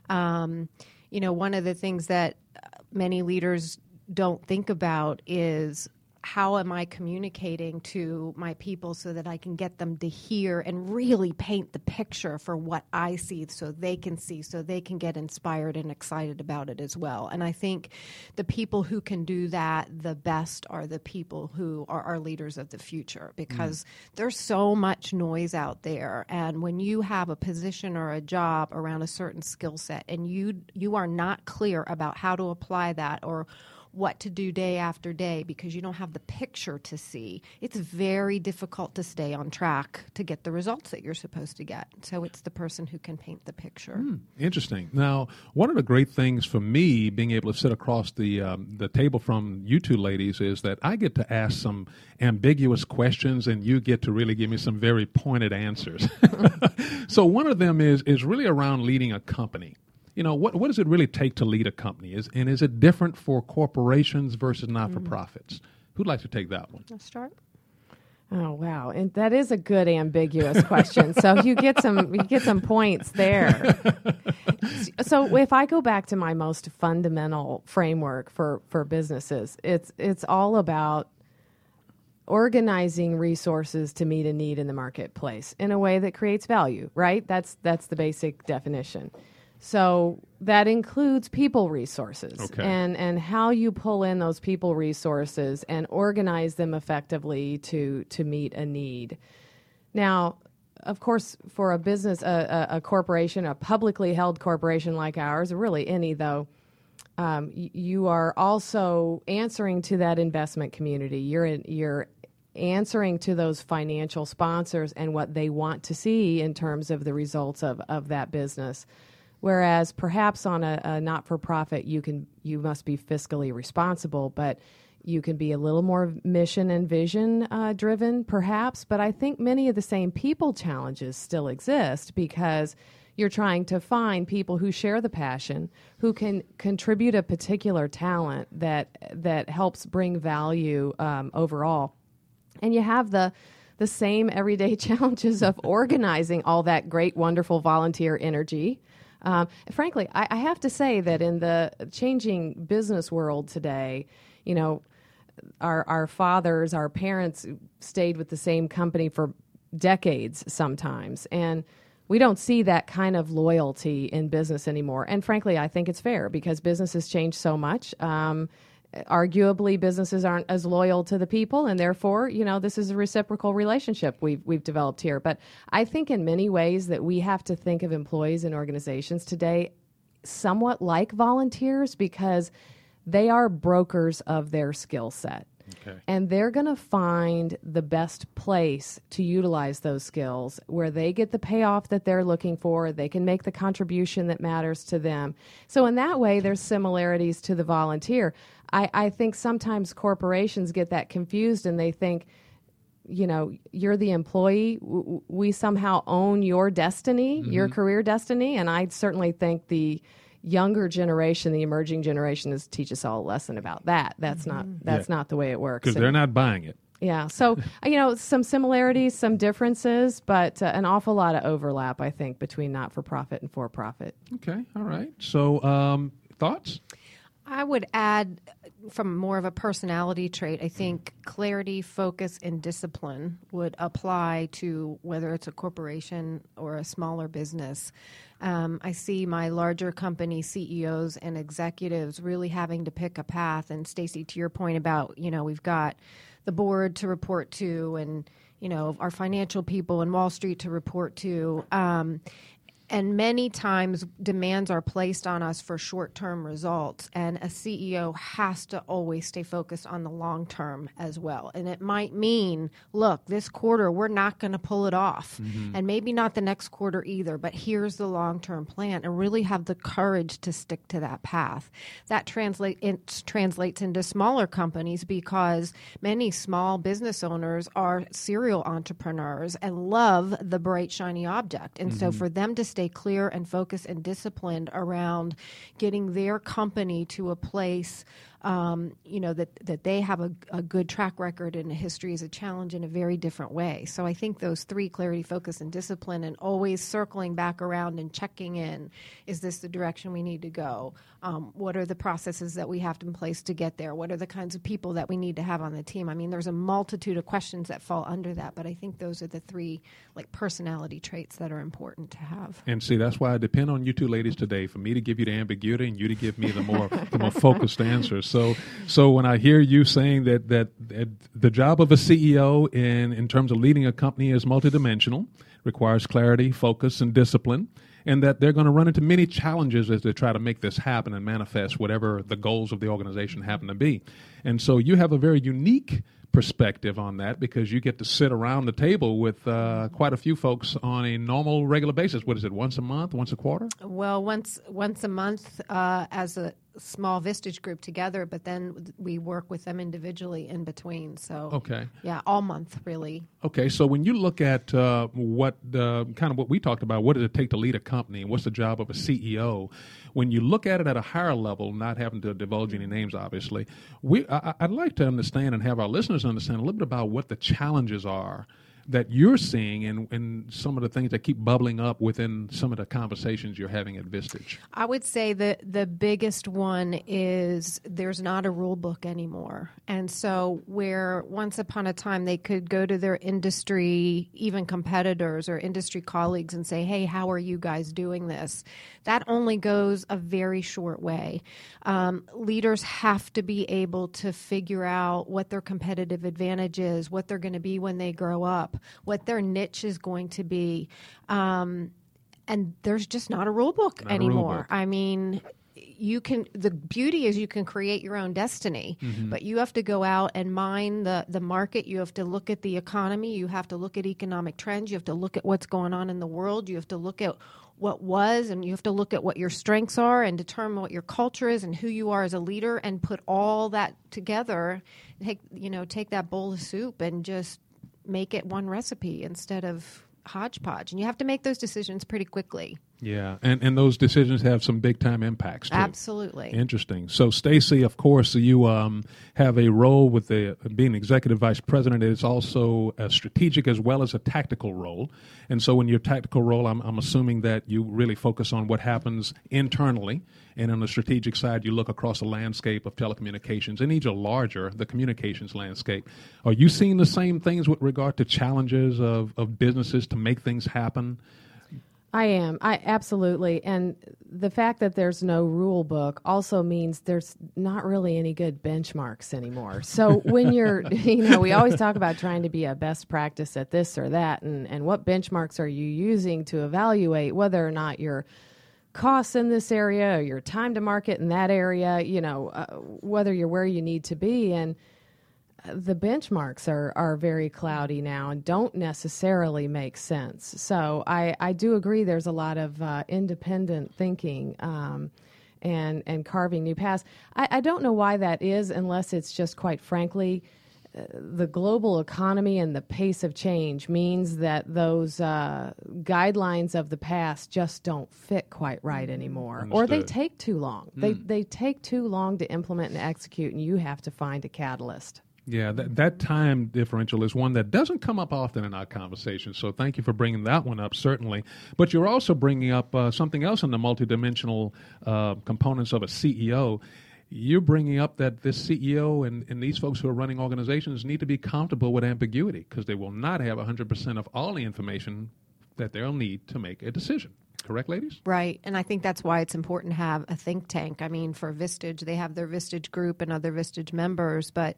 One of the things that many leaders don't think about is how am I communicating to my people so that I can get them to hear and really paint the picture for what I see so they can see, so they can get inspired and excited about it as well. And I think the people who can do that the best are the people who are our leaders of the future, because there's so much noise out there. And when you have a position or a job around a certain skill set and you are not clear about how to apply that or what to do day after day because you don't have the picture to see, it's very difficult to stay on track to get the results that you're supposed to get. So it's the person who can paint the picture. Interesting. Now, one of the great things for me being able to sit across the table from you two ladies is that I get to ask some ambiguous questions and you get to really give me some very pointed answers. So one of them is really around leading a company. What does it really take to lead a company? Is it different for corporations versus not-for-profits? Who'd like to take that one? Let's start. Oh, wow. And that is a good ambiguous question. So you get some points there. So if I go back to my most fundamental framework for businesses, it's all about organizing resources to meet a need in the marketplace in a way that creates value, right? That's the basic definition. So that includes people resources and how you pull in those people resources and organize them effectively to meet a need. Now, of course, for a business, a corporation, a publicly held corporation like ours, really any though, you are also answering to that investment community. You're answering to those financial sponsors and what they want to see in terms of the results of that business. Whereas perhaps on a not-for-profit, you must be fiscally responsible, but you can be a little more mission and vision driven, perhaps. But I think many of the same people challenges still exist because you're trying to find people who share the passion, who can contribute a particular talent that helps bring value overall, and you have the same everyday challenges of organizing all that great, wonderful volunteer energy. Frankly, I have to say that in the changing business world today, our fathers, our parents stayed with the same company for decades sometimes, and we don't see that kind of loyalty in business anymore. And frankly, I think it's fair because business has changed so much. Arguably, businesses aren't as loyal to the people, and therefore, this is a reciprocal relationship we've developed here. But I think in many ways that we have to think of employees and organizations today somewhat like volunteers because they are brokers of their skill set. Okay. And they're going to find the best place to utilize those skills where they get the payoff that they're looking for. They can make the contribution that matters to them. So in that way, there's similarities to the volunteer. I think sometimes corporations get that confused and they think, you're the employee. We somehow own your destiny, your career destiny. And I certainly think the younger generation, the emerging generation, is teach us all a lesson about that. That's not the way it works. Because they're not buying it. Yeah. So, some similarities, some differences, but an awful lot of overlap, I think, between not-for-profit and for-profit. Okay. All right. So, thoughts? I would add, from more of a personality trait, I think clarity, focus, and discipline would apply to whether it's a corporation or a smaller business. I see my larger company CEOs and executives really having to pick a path. And Stacy, to your point about, we've got the board to report to and, our financial people and Wall Street to report to. And many times demands are placed on us for short-term results, and a CEO has to always stay focused on the long term as well. And it might mean, look, this quarter we're not going to pull it off, and maybe not the next quarter either, but here's the long-term plan, and really have the courage to stick to that path. That translates into smaller companies, because many small business owners are serial entrepreneurs and love the bright, shiny object. And so for them to stay clear and focused and disciplined around getting their company to a place that they have a good track record and a history is a challenge in a very different way. So I think those three, clarity, focus, and discipline, and always circling back around and checking in, is this the direction we need to go? What are the processes that we have in place to get there? What are the kinds of people that we need to have on the team? I mean, there's a multitude of questions that fall under that, but I think those are the three personality traits that are important to have. And see, that's why I depend on you two ladies today, for me to give you the ambiguity and you to give me the more focused answers. So when I hear you saying that the job of a CEO in terms of leading a company is multidimensional, requires clarity, focus, and discipline, and that they're going to run into many challenges as they try to make this happen and manifest whatever the goals of the organization happen to be. And so you have a very unique perspective on that, because you get to sit around the table with quite a few folks on a normal, regular basis. What is it, once a month, once a quarter? Well, once a month as a small Vistage group together, but then we work with them individually in between. So, okay, yeah, all month really. Okay, so when you look at what we talked about, what does it take to lead a company, and what's the job of a CEO? When you look at it at a higher level, not having to divulge any names, obviously, I'd like to understand and have our listeners understand a little bit about what the challenges are that you're seeing and some of the things that keep bubbling up within some of the conversations you're having at Vistage. I would say that the biggest one is there's not a rule book anymore. And so where once upon a time they could go to their industry, even competitors or industry colleagues, and say, hey, how are you guys doing this? That only goes a very short way. Leaders have to be able to figure out what their competitive advantage is, what they're going to be when they grow up, what their niche is going to be. And there's just not a rule book anymore. I mean, the beauty is you can create your own destiny, but you have to go out and mine the market. You have to look at the economy. You have to look at economic trends. You have to look at what's going on in the world. You have to look at what was, and you have to look at what your strengths are and determine what your culture is and who you are as a leader, and put all that together. Take that bowl of soup and just make it one recipe instead of hodgepodge. And you have to make those decisions pretty quickly. Yeah, and those decisions have some big-time impacts, too. Absolutely. Interesting. So, Stacy, of course, you have a role with being executive vice president. It's also a strategic as well as a tactical role. And so in your tactical role, I'm assuming that you really focus on what happens internally. And on the strategic side, you look across the landscape of telecommunications, and even larger, the communications landscape. Are you seeing the same things with regard to challenges of businesses to make things happen? I am. Absolutely. And the fact that there's no rule book also means there's not really any good benchmarks anymore. So when you're, we always talk about trying to be a best practice at this or that, and what benchmarks are you using to evaluate whether or not your costs in this area or your time to market in that area, whether you're where you need to be. And the benchmarks are very cloudy now and don't necessarily make sense. So I do agree there's a lot of independent thinking and carving new paths. I don't know why that is, unless it's just, quite frankly, the global economy and the pace of change means that those guidelines of the past just don't fit quite right anymore. Understood. Or they take too long. They take too long to implement and execute, and you have to find a catalyst. Yeah, that time differential is one that doesn't come up often in our conversation, so thank you for bringing that one up, certainly. But you're also bringing up something else in the multidimensional components of a CEO. You're bringing up that this CEO and these folks who are running organizations need to be comfortable with ambiguity, because they will not have 100% of all the information that they'll need to make a decision. Correct, ladies? Right. And I think that's why it's important to have a think tank. I mean, for Vistage, they have their Vistage group and other Vistage members, but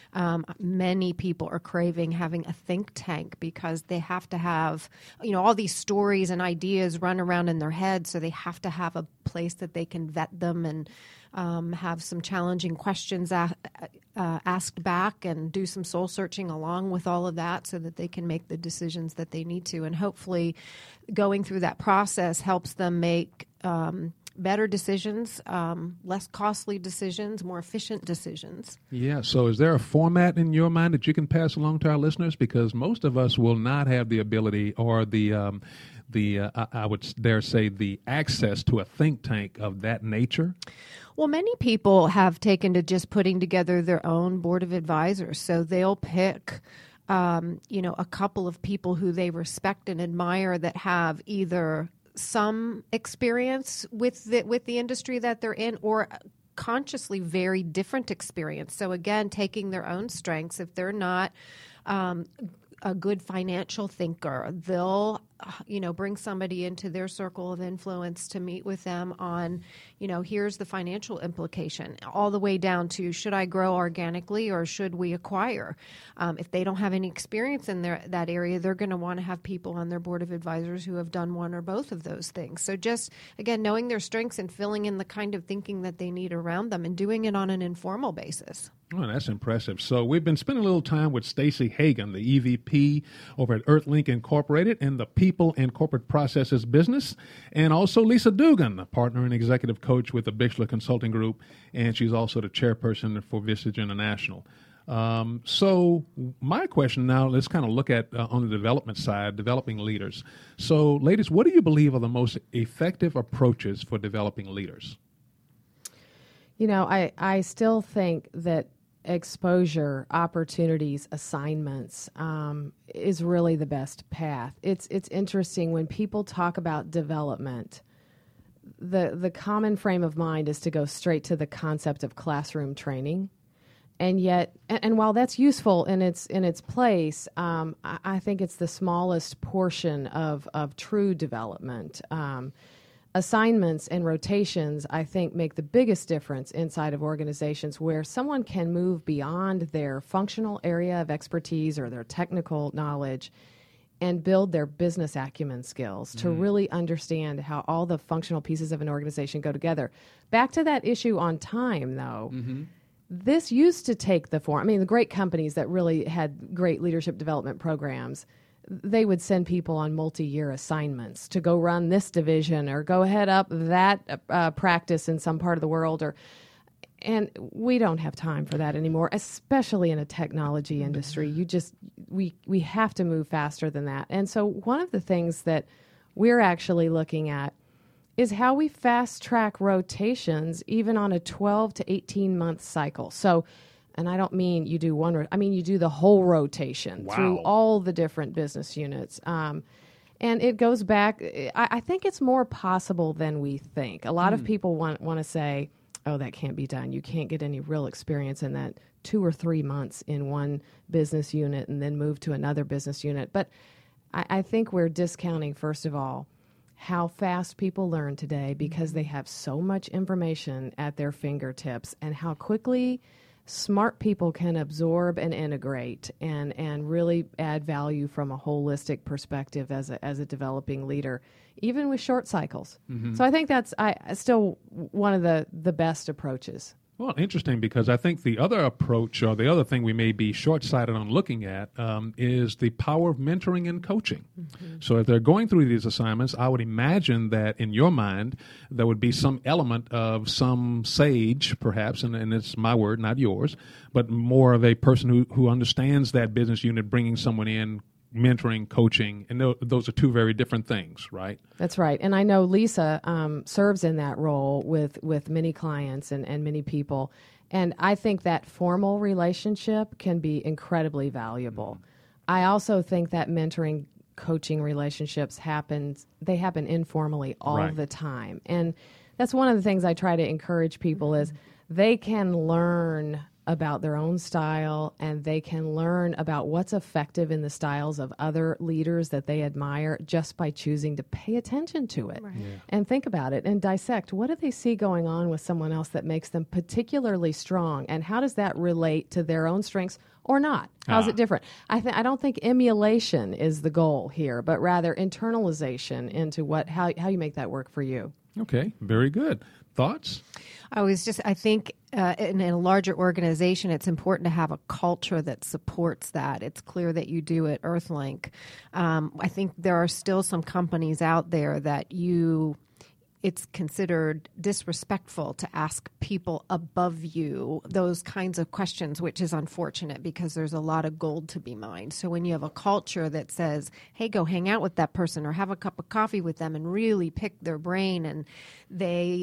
Many people are craving having a think tank because they have to have, all these stories and ideas run around in their head. So they have to have a place that they can vet them and have some challenging questions asked back and do some soul searching along with all of that so that they can make the decisions that they need to. And hopefully going through that process helps them make better decisions, less costly decisions, more efficient decisions. Yeah. So is there a format in your mind that you can pass along to our listeners? Because most of us will not have the ability or I would dare say the access to a think tank of that nature. Well, many people have taken to just putting together their own board of advisors. So they'll pick, a couple of people who they respect and admire that have either some experience with the industry that they're in or consciously very different experience. So again, taking their own strengths. If they're not a good financial thinker, they'll bring somebody into their circle of influence to meet with them on, here's the financial implication, all the way down to should I grow organically or should we acquire? If they don't have any experience in that area, they're going to want to have people on their board of advisors who have done one or both of those things. So just, again, knowing their strengths and filling in the kind of thinking that they need around them and doing it on an informal basis. Oh, that's impressive. So we've been spending a little time with Stacey Hagan, the EVP over at Earthlink Incorporated in the People and Corporate Processes business, and also Lisa Dugan, a partner and executive coach with the Bixler Consulting Group, and she's also the chairperson for Vistage International. So my question now, let's kind of look at on the development side, developing leaders. So ladies, what do you believe are the most effective approaches for developing leaders? I still think that exposure, opportunities, assignments is really the best path. It's interesting when people talk about development, the common frame of mind is to go straight to the concept of classroom training. And yet, and while that's useful in its place, I think it's the smallest portion of true development. Assignments and rotations, I think, make the biggest difference inside of organizations where someone can move beyond their functional area of expertise or their technical knowledge and build their business acumen skills to really understand how all the functional pieces of an organization go together. Back to that issue on time, though. This used to take the form. I mean, the great companies that really had great leadership development programs, they would send people on multi-year assignments to go run this division or go head up that practice in some part of the world. And we don't have time for that anymore, especially in a technology industry. We have to move faster than that. And so one of the things that we're actually looking at is how we fast-track rotations even on a 12 to 18-month cycle. So, and I don't mean you do one, I mean you do the whole rotation through all the different business units. And it goes back, I think it's more possible than we think. A lot of people want to say, oh, that can't be done. You can't get any real experience in that 2 or 3 months in one business unit and then move to another business unit. But I think we're discounting, first of all, how fast people learn today because they have so much information at their fingertips and how quickly smart people can absorb and integrate and really add value from a holistic perspective as a developing leader, even with short cycles. So I think that's still one of the best approaches. Well, interesting, because I think the other approach or the other thing we may be short-sighted on looking at is the power of mentoring and coaching. So if they're going through these assignments, I would imagine that in your mind there would be some element of some sage, perhaps, and it's my word, not yours, but more of a person who understands that business unit, bringing someone in, mentoring, coaching, and those are two very different things, right? That's right. And I know Lisa serves in that role with many clients and many people. And I think that formal relationship can be incredibly valuable. I also think that mentoring, coaching relationships happen informally all the time. And that's one of the things I try to encourage people is they can learn about their own style, and they can learn about what's effective in the styles of other leaders that they admire just by choosing to pay attention to it and think about it and dissect what do they see going on with someone else that makes them particularly strong, and how does that relate to their own strengths or not? How's it different? I don't think emulation is the goal here, but rather internalization into how you make that work for you. Okay, very good. Thoughts? I think in a larger organization, it's important to have a culture that supports that. It's clear that you do at Earthlink. I think there are still some companies out there that it's considered disrespectful to ask people above you those kinds of questions, which is unfortunate because there's a lot of gold to be mined. So when you have a culture that says, hey, go hang out with that person or have a cup of coffee with them and really pick their brain, and they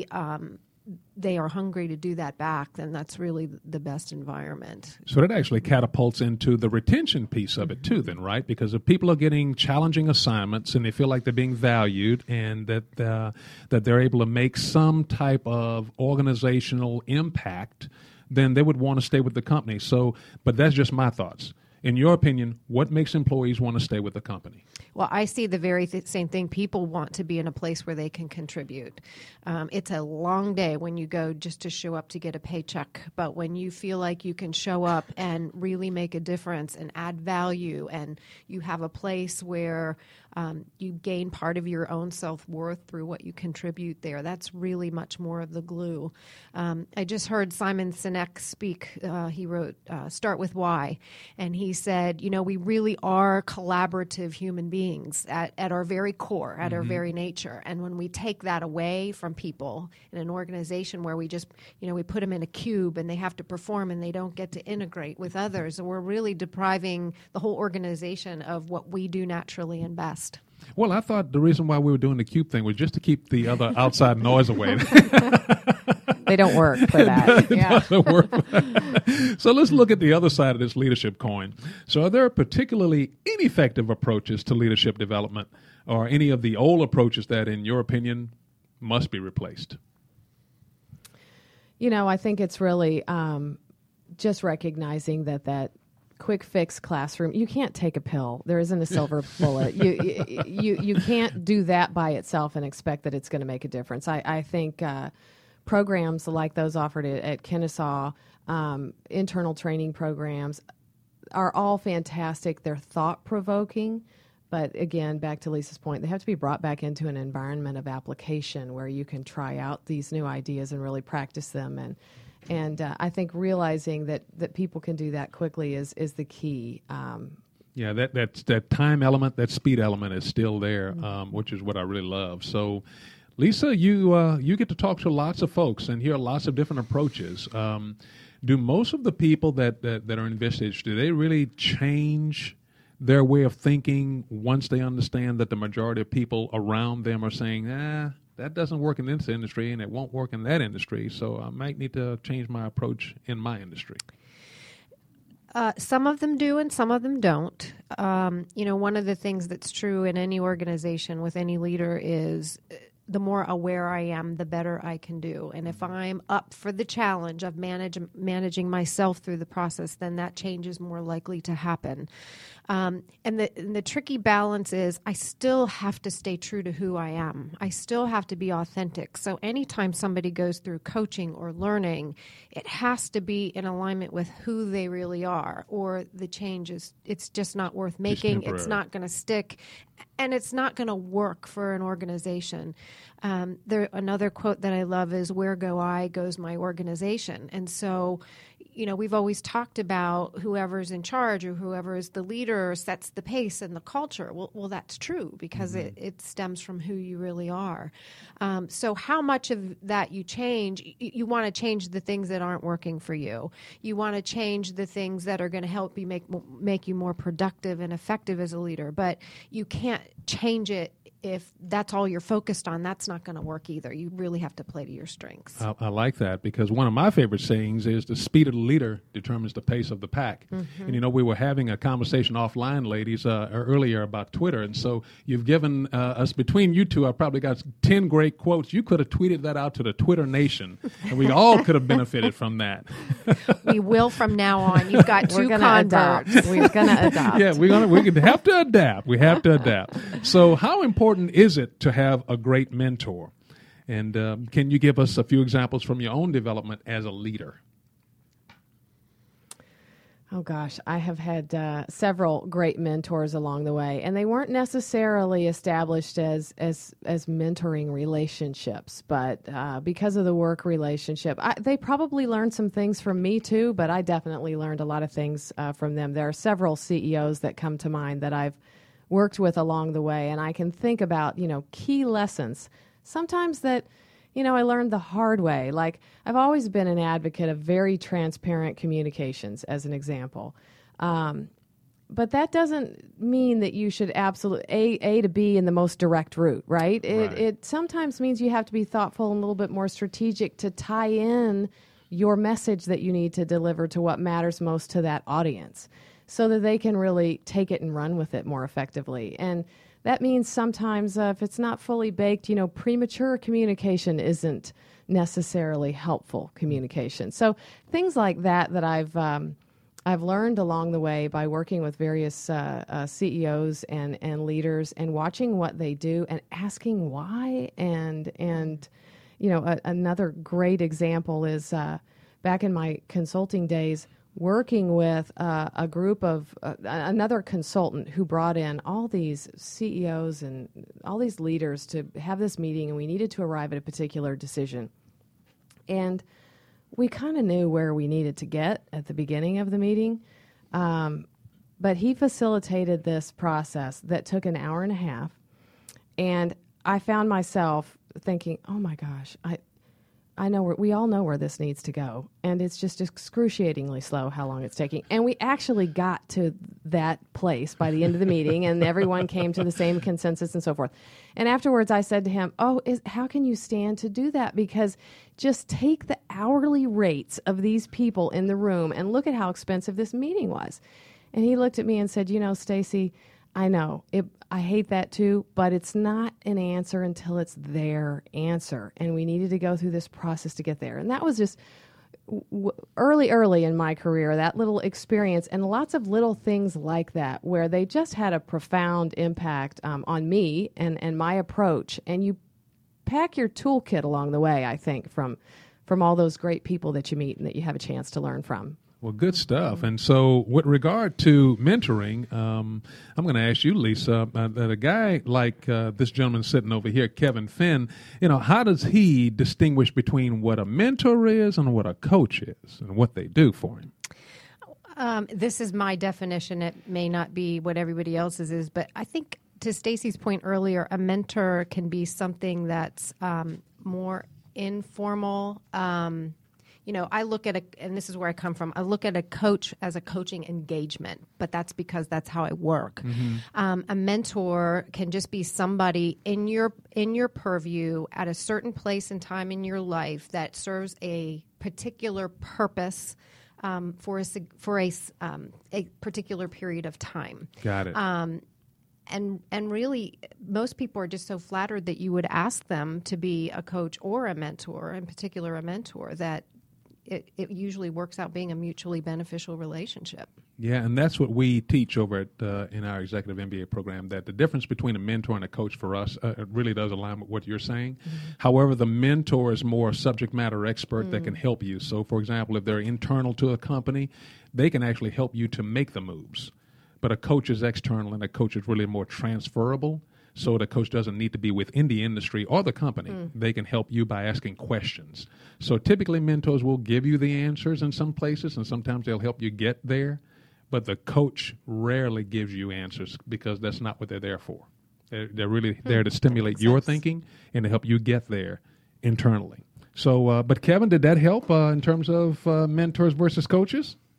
are hungry to do that back, then that's really the best environment. So that actually catapults into the retention piece of it too then, right? Because if people are getting challenging assignments and they feel like they're being valued and that they're able to make some type of organizational impact, then they would want to stay with the company. So, but that's just my thoughts. In your opinion, what makes employees want to stay with the company? Well, I see the very same thing. People want to be in a place where they can contribute. It's a long day when you go just to show up to get a paycheck. But when you feel like you can show up and really make a difference and add value, and you have a place where you gain part of your own self-worth through what you contribute there, that's really much more of the glue. I just heard Simon Sinek speak. He wrote Start With Why. And he said, we really are collaborative human beings at our very core, at our very nature. And when we take that away from people in an organization where we just, we put them in a cube and they have to perform and they don't get to integrate with others, we're really depriving the whole organization of what we do naturally and best. Well, I thought the reason why we were doing the cube thing was just to keep the other outside noise away. They don't work for that. Yeah. Doesn't work. So let's look at the other side of this leadership coin. So are there particularly ineffective approaches to leadership development, or any of the old approaches that, in your opinion, must be replaced? I think it's really just recognizing that quick fix classroom, you can't take a pill. There isn't a silver bullet. You can't do that by itself and expect that it's going to make a difference. I think programs like those offered at Kennesaw, internal training programs, are all fantastic. They're thought-provoking. But again, back to Lisa's point, they have to be brought back into an environment of application where you can try out these new ideas and really practice them. And I think realizing that people can do that quickly is the key. Yeah, that time element, that speed element is still there, which is what I really love. So, Lisa, you get to talk to lots of folks and hear lots of different approaches. Do most of the people that are envisaged, do they really change their way of thinking once they understand that the majority of people around them are saying, that doesn't work in this industry and it won't work in that industry, so I might need to change my approach in my industry? Some of them do and some of them don't. One of the things that's true in any organization with any leader is the more aware I am, the better I can do. And if I'm up for the challenge of managing myself through the process, then that change is more likely to happen. And the tricky balance is I still have to stay true to who I am. I still have to be authentic. So anytime somebody goes through coaching or learning, it has to be in alignment with who they really are, or the change it's just not worth making. It's not going to stick, and it's not going to work for an organization. Another quote that I love is, "Where go I, goes my organization." And so, we've always talked about whoever's in charge or whoever is the leader sets the pace and the culture. Well, that's true because it stems from who you really are. So how much of that you change, you want to change the things that aren't working for you. You want to change the things that are going to help you make you more productive and effective as a leader, but you can't change it if that's all you're focused on, that's not going to work either. You really have to play to your strengths. I like that, because one of my favorite sayings is the speed of the leader determines the pace of the pack. And, we were having a conversation offline, ladies, earlier about Twitter. And so you've given us, between you two, I've probably got 10 great quotes. You could have tweeted that out to the Twitter nation, and we all could have benefited from that. We will from now on. You've got two converts. We're going to adopt. Yeah, we have to adapt. We have to adapt. So how important is it to have a great mentor? And can you give us a few examples from your own development as a leader? Oh gosh, I have had several great mentors along the way, and they weren't necessarily established as mentoring relationships, but because of the work relationship, they probably learned some things from me too. But I definitely learned a lot of things from them. There are several CEOs that come to mind that I've worked with along the way, and I can think about key lessons. Sometimes that I learned the hard way. Like, I've always been an advocate of very transparent communications, as an example. But that doesn't mean that you should absolutely A to B in the most direct route, right? It sometimes means you have to be thoughtful and a little bit more strategic to tie in your message that you need to deliver to what matters most to that audience, so that they can really take it and run with it more effectively. And that means sometimes if it's not fully baked, premature communication isn't necessarily helpful communication. So things like that I've learned along the way by working with various CEOs and leaders and watching what they do and asking why. And another great example is back in my consulting days, working with a group of another consultant who brought in all these CEOs and all these leaders to have this meeting, and we needed to arrive at a particular decision. And we kind of knew where we needed to get at the beginning of the meeting, but he facilitated this process that took an hour and a half, and I found myself thinking, oh my gosh, I know we all know where this needs to go, and it's just excruciatingly slow how long it's taking. And we actually got to that place by the end of the meeting, and everyone came to the same consensus and so forth. And afterwards, I said to him, how can you stand to do that? Because just take the hourly rates of these people in the room and look at how expensive this meeting was. And he looked at me and said, Stacy, I know. I hate that too, but it's not an answer until it's their answer. And we needed to go through this process to get there. And that was just early in my career, that little experience, and lots of little things like that where they just had a profound impact on me and my approach. And you pack your toolkit along the way, I think, from all those great people that you meet and that you have a chance to learn from. Well, good stuff. And so with regard to mentoring, I'm going to ask you, Lisa, that a guy like this gentleman sitting over here, Kevin Finn, how does he distinguish between what a mentor is and what a coach is and what they do for him? This is my definition. It may not be what everybody else's is, but I think to Stacy's point earlier, a mentor can be something that's more informal. I look at and this is where I come from, I look at a coach as a coaching engagement, but that's because that's how I work. Mm-hmm. A mentor can just be somebody in your purview at a certain place and time in your life that serves a particular purpose for a particular period of time. Got it. And really, most people are just so flattered that you would ask them to be a coach or a mentor, in particular a mentor, that it usually works out being a mutually beneficial relationship. Yeah, and that's what we teach over at in our executive MBA program, that the difference between a mentor and a coach for us it really does align with what you're saying. Mm-hmm. However, the mentor is more a subject matter expert that can help you. So, for example, if they're internal to a company, they can actually help you to make the moves. But a coach is external, and a coach is really more transferable. So the coach doesn't need to be within the industry or the company. They can help you by asking questions. So typically mentors will give you the answers in some places, and sometimes they'll help you get there. But the coach rarely gives you answers because that's not what they're there for. They're really there to stimulate your thinking and to help you get there internally. So, but Kevin, did that help in terms of mentors versus coaches?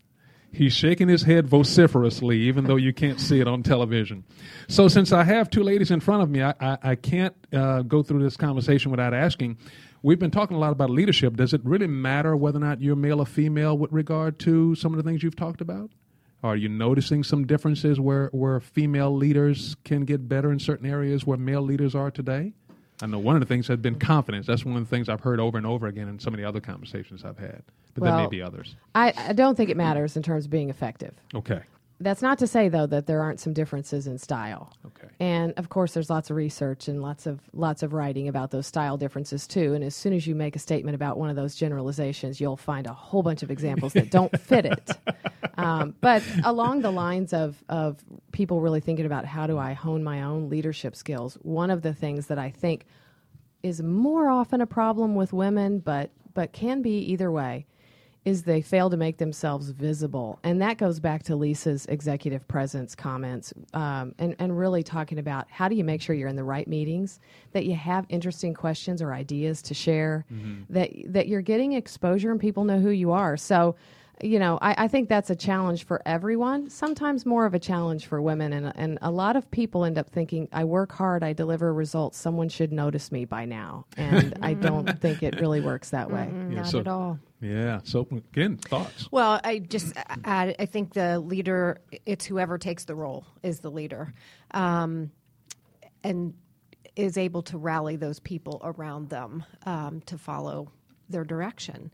He's shaking his head vociferously, even though you can't see it on television. So since I have two ladies in front of me, I can't go through this conversation without asking, we've been talking a lot about leadership. Does it really matter whether or not you're male or female with regard to some of the things you've talked about? Are you noticing some differences where female leaders can get better in certain areas where male leaders are today? I know one of the things has been confidence. That's one of the things I've heard over and over again in some of the other conversations I've had. But there may be others. I don't think it matters in terms of being effective. Okay. That's not to say, though, that there aren't some differences in style. Okay. And, of course, there's lots of research and lots of writing about those style differences, too. And as soon as you make a statement about one of those generalizations, you'll find a whole bunch of examples that don't fit it. But along the lines of people really thinking about how do I hone my own leadership skills, one of the things that I think is more often a problem with women, but can be either way, is they fail to make themselves visible. And that goes back to Lisa's executive presence comments and really talking about how do you make sure you're in the right meetings, that you have interesting questions or ideas to share, that you're getting exposure and people know who you are. So, I think that's a challenge for everyone, sometimes more of a challenge for women. And a lot of people end up thinking, I work hard, I deliver results, someone should notice me by now. And I don't think it really works that way. Not at all. Yeah. So, again, thoughts? Well, I just add, I think the leader, it's whoever takes the role is the leader, and is able to rally those people around them to follow their direction.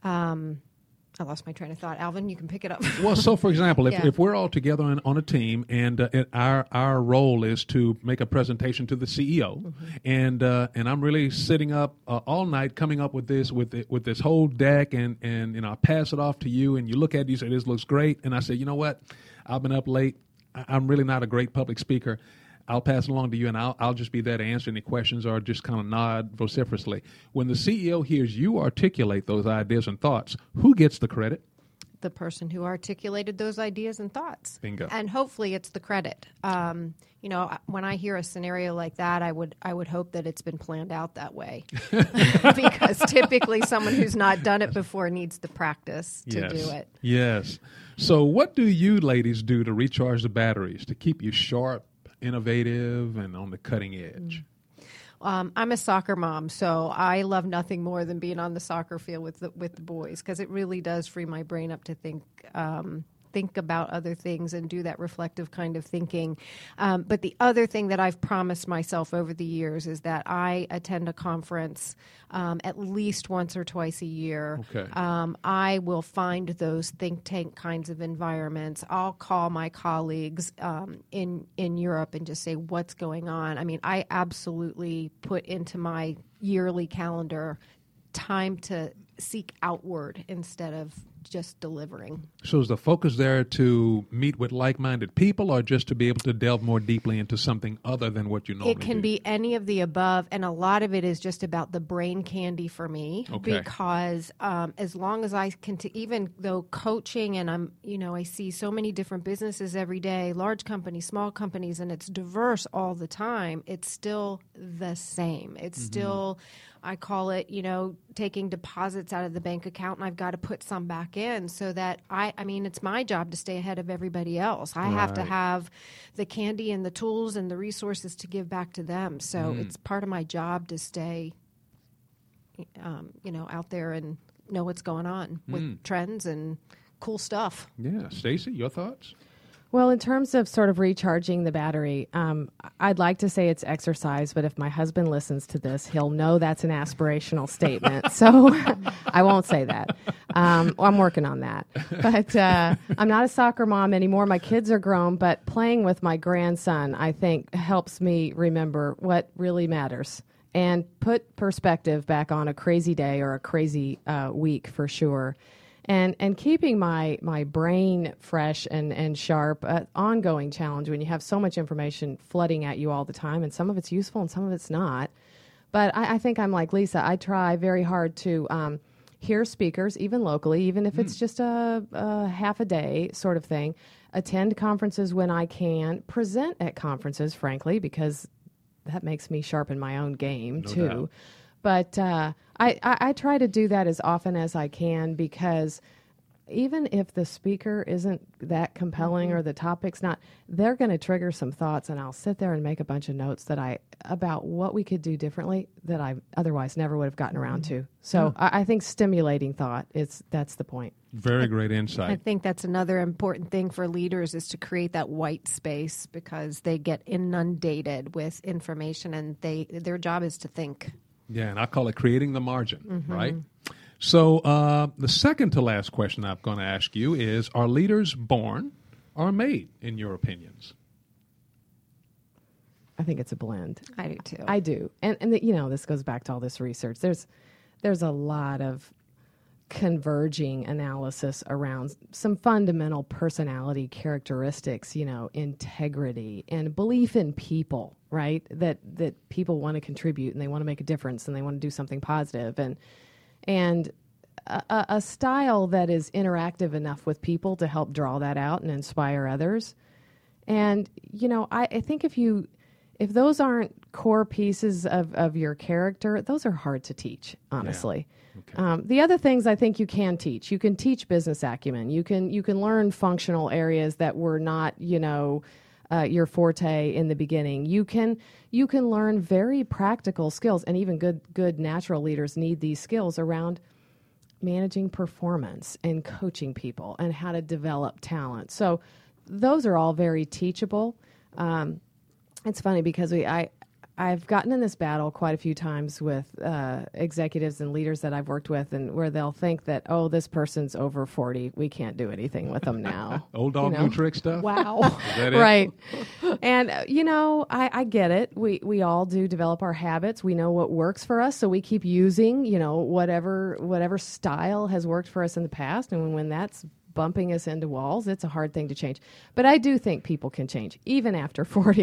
I lost my train of thought. Alvin, you can pick it up. Well, so for example, if we're all together on a team and our role is to make a presentation to the CEO, and I'm really sitting up all night coming up with this whole deck, and I pass it off to you, and you look at it, you say this looks great, and I say, you know what, I've been up late. I'm really not a great public speaker. I'll pass it along to you, and I'll just be there to answer any questions or just kind of nod vociferously. When the CEO hears you articulate those ideas and thoughts, who gets the credit? The person who articulated those ideas and thoughts. Bingo. And hopefully it's the credit. When I hear a scenario like that, I would hope that it's been planned out that way. Because typically someone who's not done it before needs the practice to do it. Yes. So what do you ladies do to recharge the batteries, to keep you sharp, innovative, and on the cutting edge? I'm a soccer mom, so I love nothing more than being on the soccer field with the boys, because it really does free my brain up to think about other things and do that reflective kind of thinking. But the other thing that I've promised myself over the years is that I attend a conference at least once or twice a year. Okay. I will find those think tank kinds of environments. I'll call my colleagues in Europe and just say, what's going on? I mean, I absolutely put into my yearly calendar time to seek outward instead of just delivering. So is the focus there to meet with like-minded people, or just to be able to delve more deeply into something other than what you normally do? It can be any of the above, and a lot of it is just about the brain candy for me. Okay. Because as long as I can, even though coaching, and I see so many different businesses every day, large companies, small companies, and it's diverse all the time, it's still the same. It's still, I call it, taking deposits out of the bank account, and I've got to put some back in, so that it's my job to stay ahead of everybody else. I have to have the candy and the tools and the resources to give back to them. So it's part of my job to stay, out there and know what's going on with trends and cool stuff. Yeah. Stacey, your thoughts? Well, in terms of sort of recharging the battery, I'd like to say it's exercise, but if my husband listens to this, he'll know that's an aspirational statement. So I won't say that. I'm working on that. But I'm not a soccer mom anymore. My kids are grown, but playing with my grandson, I think, helps me remember what really matters and put perspective back on a crazy day or a crazy week for sure. And keeping my brain fresh and sharp, ongoing challenge when you have so much information flooding at you all the time, and some of it's useful and some of it's not. But I think I'm like Lisa. I try very hard to hear speakers, even locally, even if it's just a half a day sort of thing, attend conferences when I can, present at conferences, frankly, because that makes me sharpen my own game, No too. doubt. But I try to do that as often as I can, because even if the speaker isn't that compelling or the topic's not, they're going to trigger some thoughts, and I'll sit there and make a bunch of notes about what we could do differently that I otherwise never would have gotten around to. So I think stimulating thought, that's the point. Very great I insight. think that's another important thing for leaders is to create that white space because they get inundated with information and their job is to think. Yeah, and I call it creating the margin, right? So the second to last question I'm going to ask you is, are leaders born or made, in your opinions? I think it's a blend. I do too. I do. And this goes back to all this research. There's a lot of converging analysis around some fundamental personality characteristics, integrity and belief in people, right? That people want to contribute and they want to make a difference and they want to do something positive and a style that is interactive enough with people to help draw that out and inspire others. And, I think if those aren't core pieces of your character, those are hard to teach, honestly. Yeah. Okay. The other things I think you can teach. You can teach business acumen. You can learn functional areas that were not, your forte in the beginning. You can learn very practical skills, and even good natural leaders need these skills around managing performance and coaching people and how to develop talent. So those are all very teachable. It's funny because I've gotten in this battle quite a few times with executives and leaders that I've worked with, and where they'll think that, this person's over 40, we can't do anything with them now. Old dog, new trick stuff? Wow. Is that it? Right. And, I get it. We all do develop our habits. We know what works for us, so we keep using, whatever style has worked for us in the past, and when that's bumping us into walls, it's a hard thing to change. But I do think people can change, even after 40.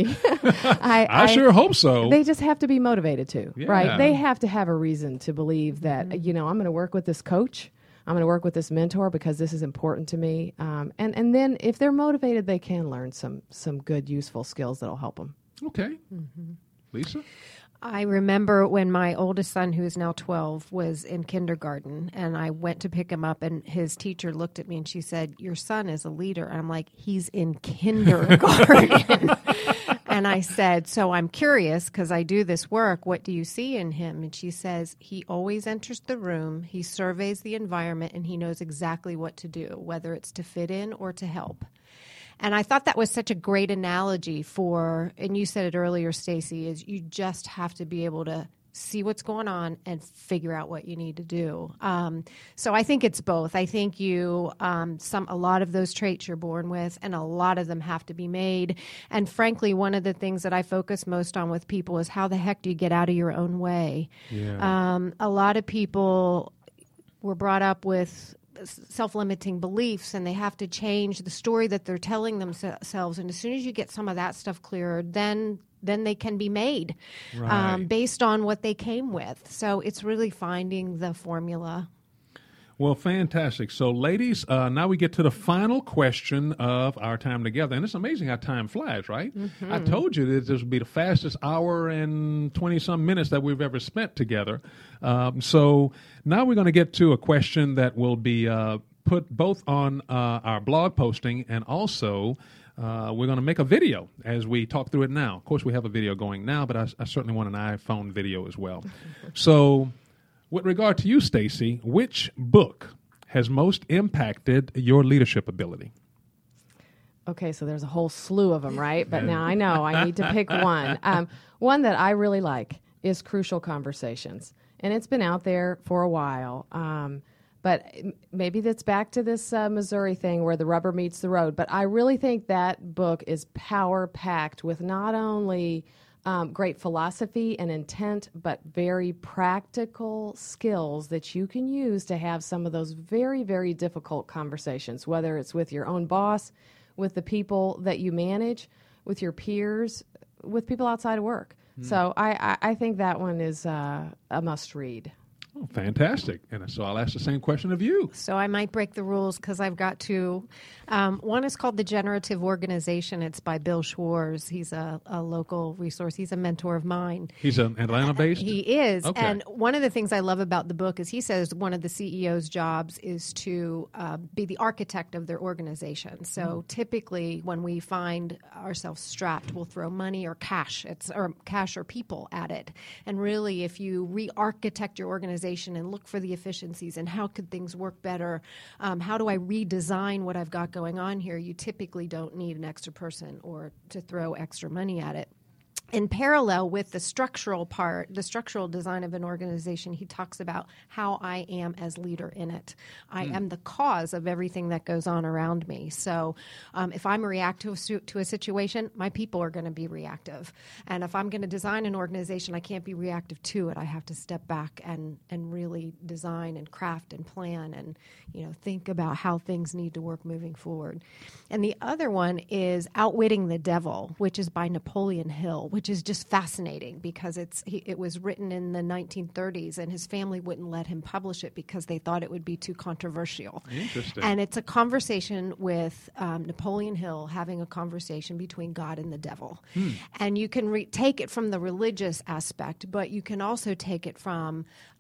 I sure hope so. They just have to be motivated to, Yeah. right? They have to have a reason to believe that, I'm going to work with this coach, I'm going to work with this mentor because this is important to me. And then if they're motivated, they can learn some good, useful skills that'll help them. Okay. Lisa? I remember when my oldest son, who is now 12, was in kindergarten, and I went to pick him up, and his teacher looked at me and she said, "Your son is a leader." And I'm like, "He's in kindergarten." And I said, "So I'm curious because I do this work. What do you see in him?" And she says, "He always enters the room, he surveys the environment, and he knows exactly what to do, whether it's to fit in or to help." And I thought that was such a great analogy for, and you said it earlier, Stacy, is you just have to be able to see what's going on and figure out what you need to do. So I think it's both. I think a lot of those traits you're born with, and a lot of them have to be made. And frankly, one of the things that I focus most on with people is how the heck do you get out of your own way? Yeah. A lot of people were brought up with self-limiting beliefs, and they have to change the story that they're telling themselves. And as soon as you get some of that stuff cleared, then they can be made based on what they came with. So it's really finding the formula. Well, fantastic. So, ladies, now we get to the final question of our time together. And it's amazing how time flies, right? Mm-hmm. I told you that this would be the fastest hour and 20-some minutes that we've ever spent together. So now we're going to get to a question that will be put both on our blog posting, and also we're going to make a video as we talk through it now. Of course, we have a video going now, but I certainly want an iPhone video as well. So, with regard to you, Stacy, which book has most impacted your leadership ability? Okay, so there's a whole slew of them, right? But now I know I need to pick one. One that I really like is Crucial Conversations. And it's been out there for a while. But maybe that's back to this Missouri thing where the rubber meets the road. But I really think that book is power-packed with not only great philosophy and intent, but very practical skills that you can use to have some of those very, very difficult conversations, whether it's with your own boss, with the people that you manage, with your peers, with people outside of work. So I think that one is a must-read. Oh, fantastic. And so I'll ask the same question of you. So I might break the rules because I've got two. One is called The Generative Organization. It's by Bill Schwartz. He's a local resource. He's a mentor of mine. He's an Atlanta-based? He is. Okay. And one of the things I love about the book is he says one of the CEO's jobs is to be the architect of their organization. So typically when we find ourselves strapped, we'll throw money or cash or people at it. And really, if you re-architect your organization and look for the efficiencies and how could things work better, how do I redesign what I've got going on here, you typically don't need an extra person or to throw extra money at it. In parallel with the structural part, the structural design of an organization, he talks about how I am as leader in it. I am the cause of everything that goes on around me. So if I'm reactive to a situation, my people are going to be reactive. And if I'm going to design an organization, I can't be reactive to it. I have to step back and really design and craft and plan and think about how things need to work moving forward. And the other one is Outwitting the Devil, which is by Napoleon Hill, which is just fascinating because it was written in the 1930s, and his family wouldn't let him publish it because they thought it would be too controversial. Interesting. And it's a conversation with Napoleon Hill having a conversation between God and the devil. And you can take it from the religious aspect, but you can also take it from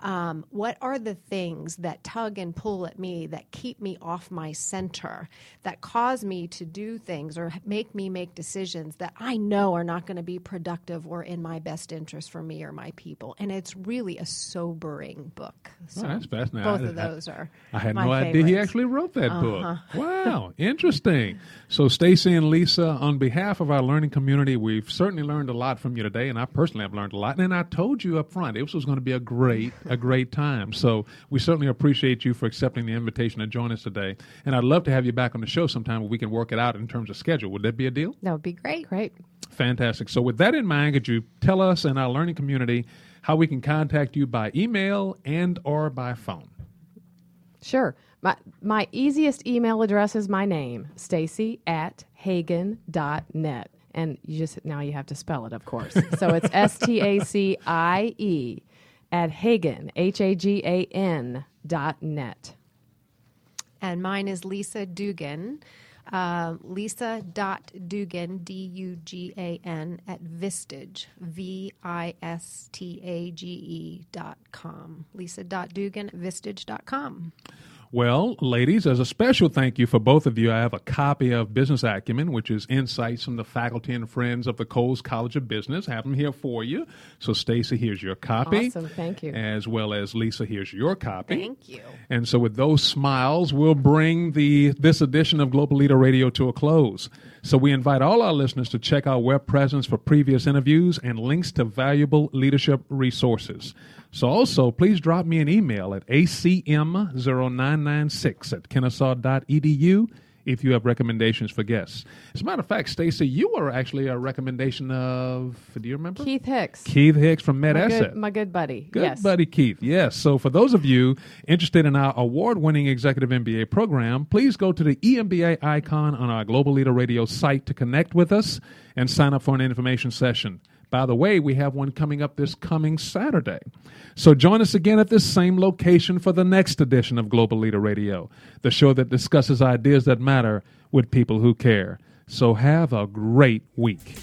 what are the things that tug and pull at me, that keep me off my center, that cause me to do things or make me make decisions that I know are not going to be productive or in my best interest for me or my people. And it's really a sobering book. So that's fascinating. Both of those are I had my no idea favorites. he actually wrote that book. Wow, interesting. So Stacy and Lisa, on behalf of our learning community, we've certainly learned a lot from you today, and I personally have learned a lot. And I told you up front, this was going to be a great time. So we certainly appreciate you for accepting the invitation to join us today. And I'd love to have you back on the show sometime where we can work it out in terms of schedule. Would that be a deal? That would be great. Great. Fantastic. So with that in mind, could you tell us and our learning community how we can contact you by email and or by phone? Sure. My easiest email address is my name, Stacie@Hagen.net. And now you have to spell it, of course. So it's STACIE at Hagen, HAGAN.net. And mine is Lisa Dugan. Lisa.Dugan, DUGAN, at Vistage, VISTAGE.com. Lisa.Dugan at Vistage.com. Well, ladies, as a special thank you for both of you, I have a copy of Business Acumen, which is insights from the faculty and friends of the Coles College of Business. I have them here for you. So, Stacy, here's your copy. Awesome, thank you. As well as Lisa, here's your copy. Thank you. And so with those smiles, we'll bring this edition of Global Leader Radio to a close. So we invite all our listeners to check our web presence for previous interviews and links to valuable leadership resources. So also, please drop me an email at acm0996@kennesaw.edu if you have recommendations for guests. As a matter of fact, Stacy, you were actually a recommendation of, do you remember? Keith Hicks. Keith Hicks from MedAsset. My good buddy. Good Yes. buddy Keith, yes. So for those of you interested in our award-winning Executive MBA program, please go to the eMBA icon on our Global Leader Radio site to connect with us and sign up for an information session. By the way, we have one coming up this coming Saturday. So join us again at this same location for the next edition of Global Leader Radio, the show that discusses ideas that matter with people who care. So have a great week.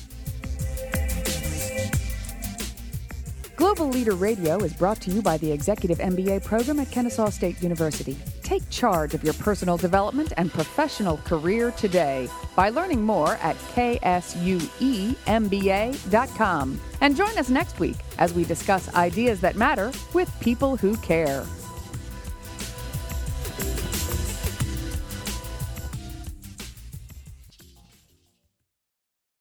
Global Leader Radio is brought to you by the Executive MBA program at Kennesaw State University. Take charge of your personal development and professional career today by learning more at ksuemba.com. And join us next week as we discuss ideas that matter with people who care.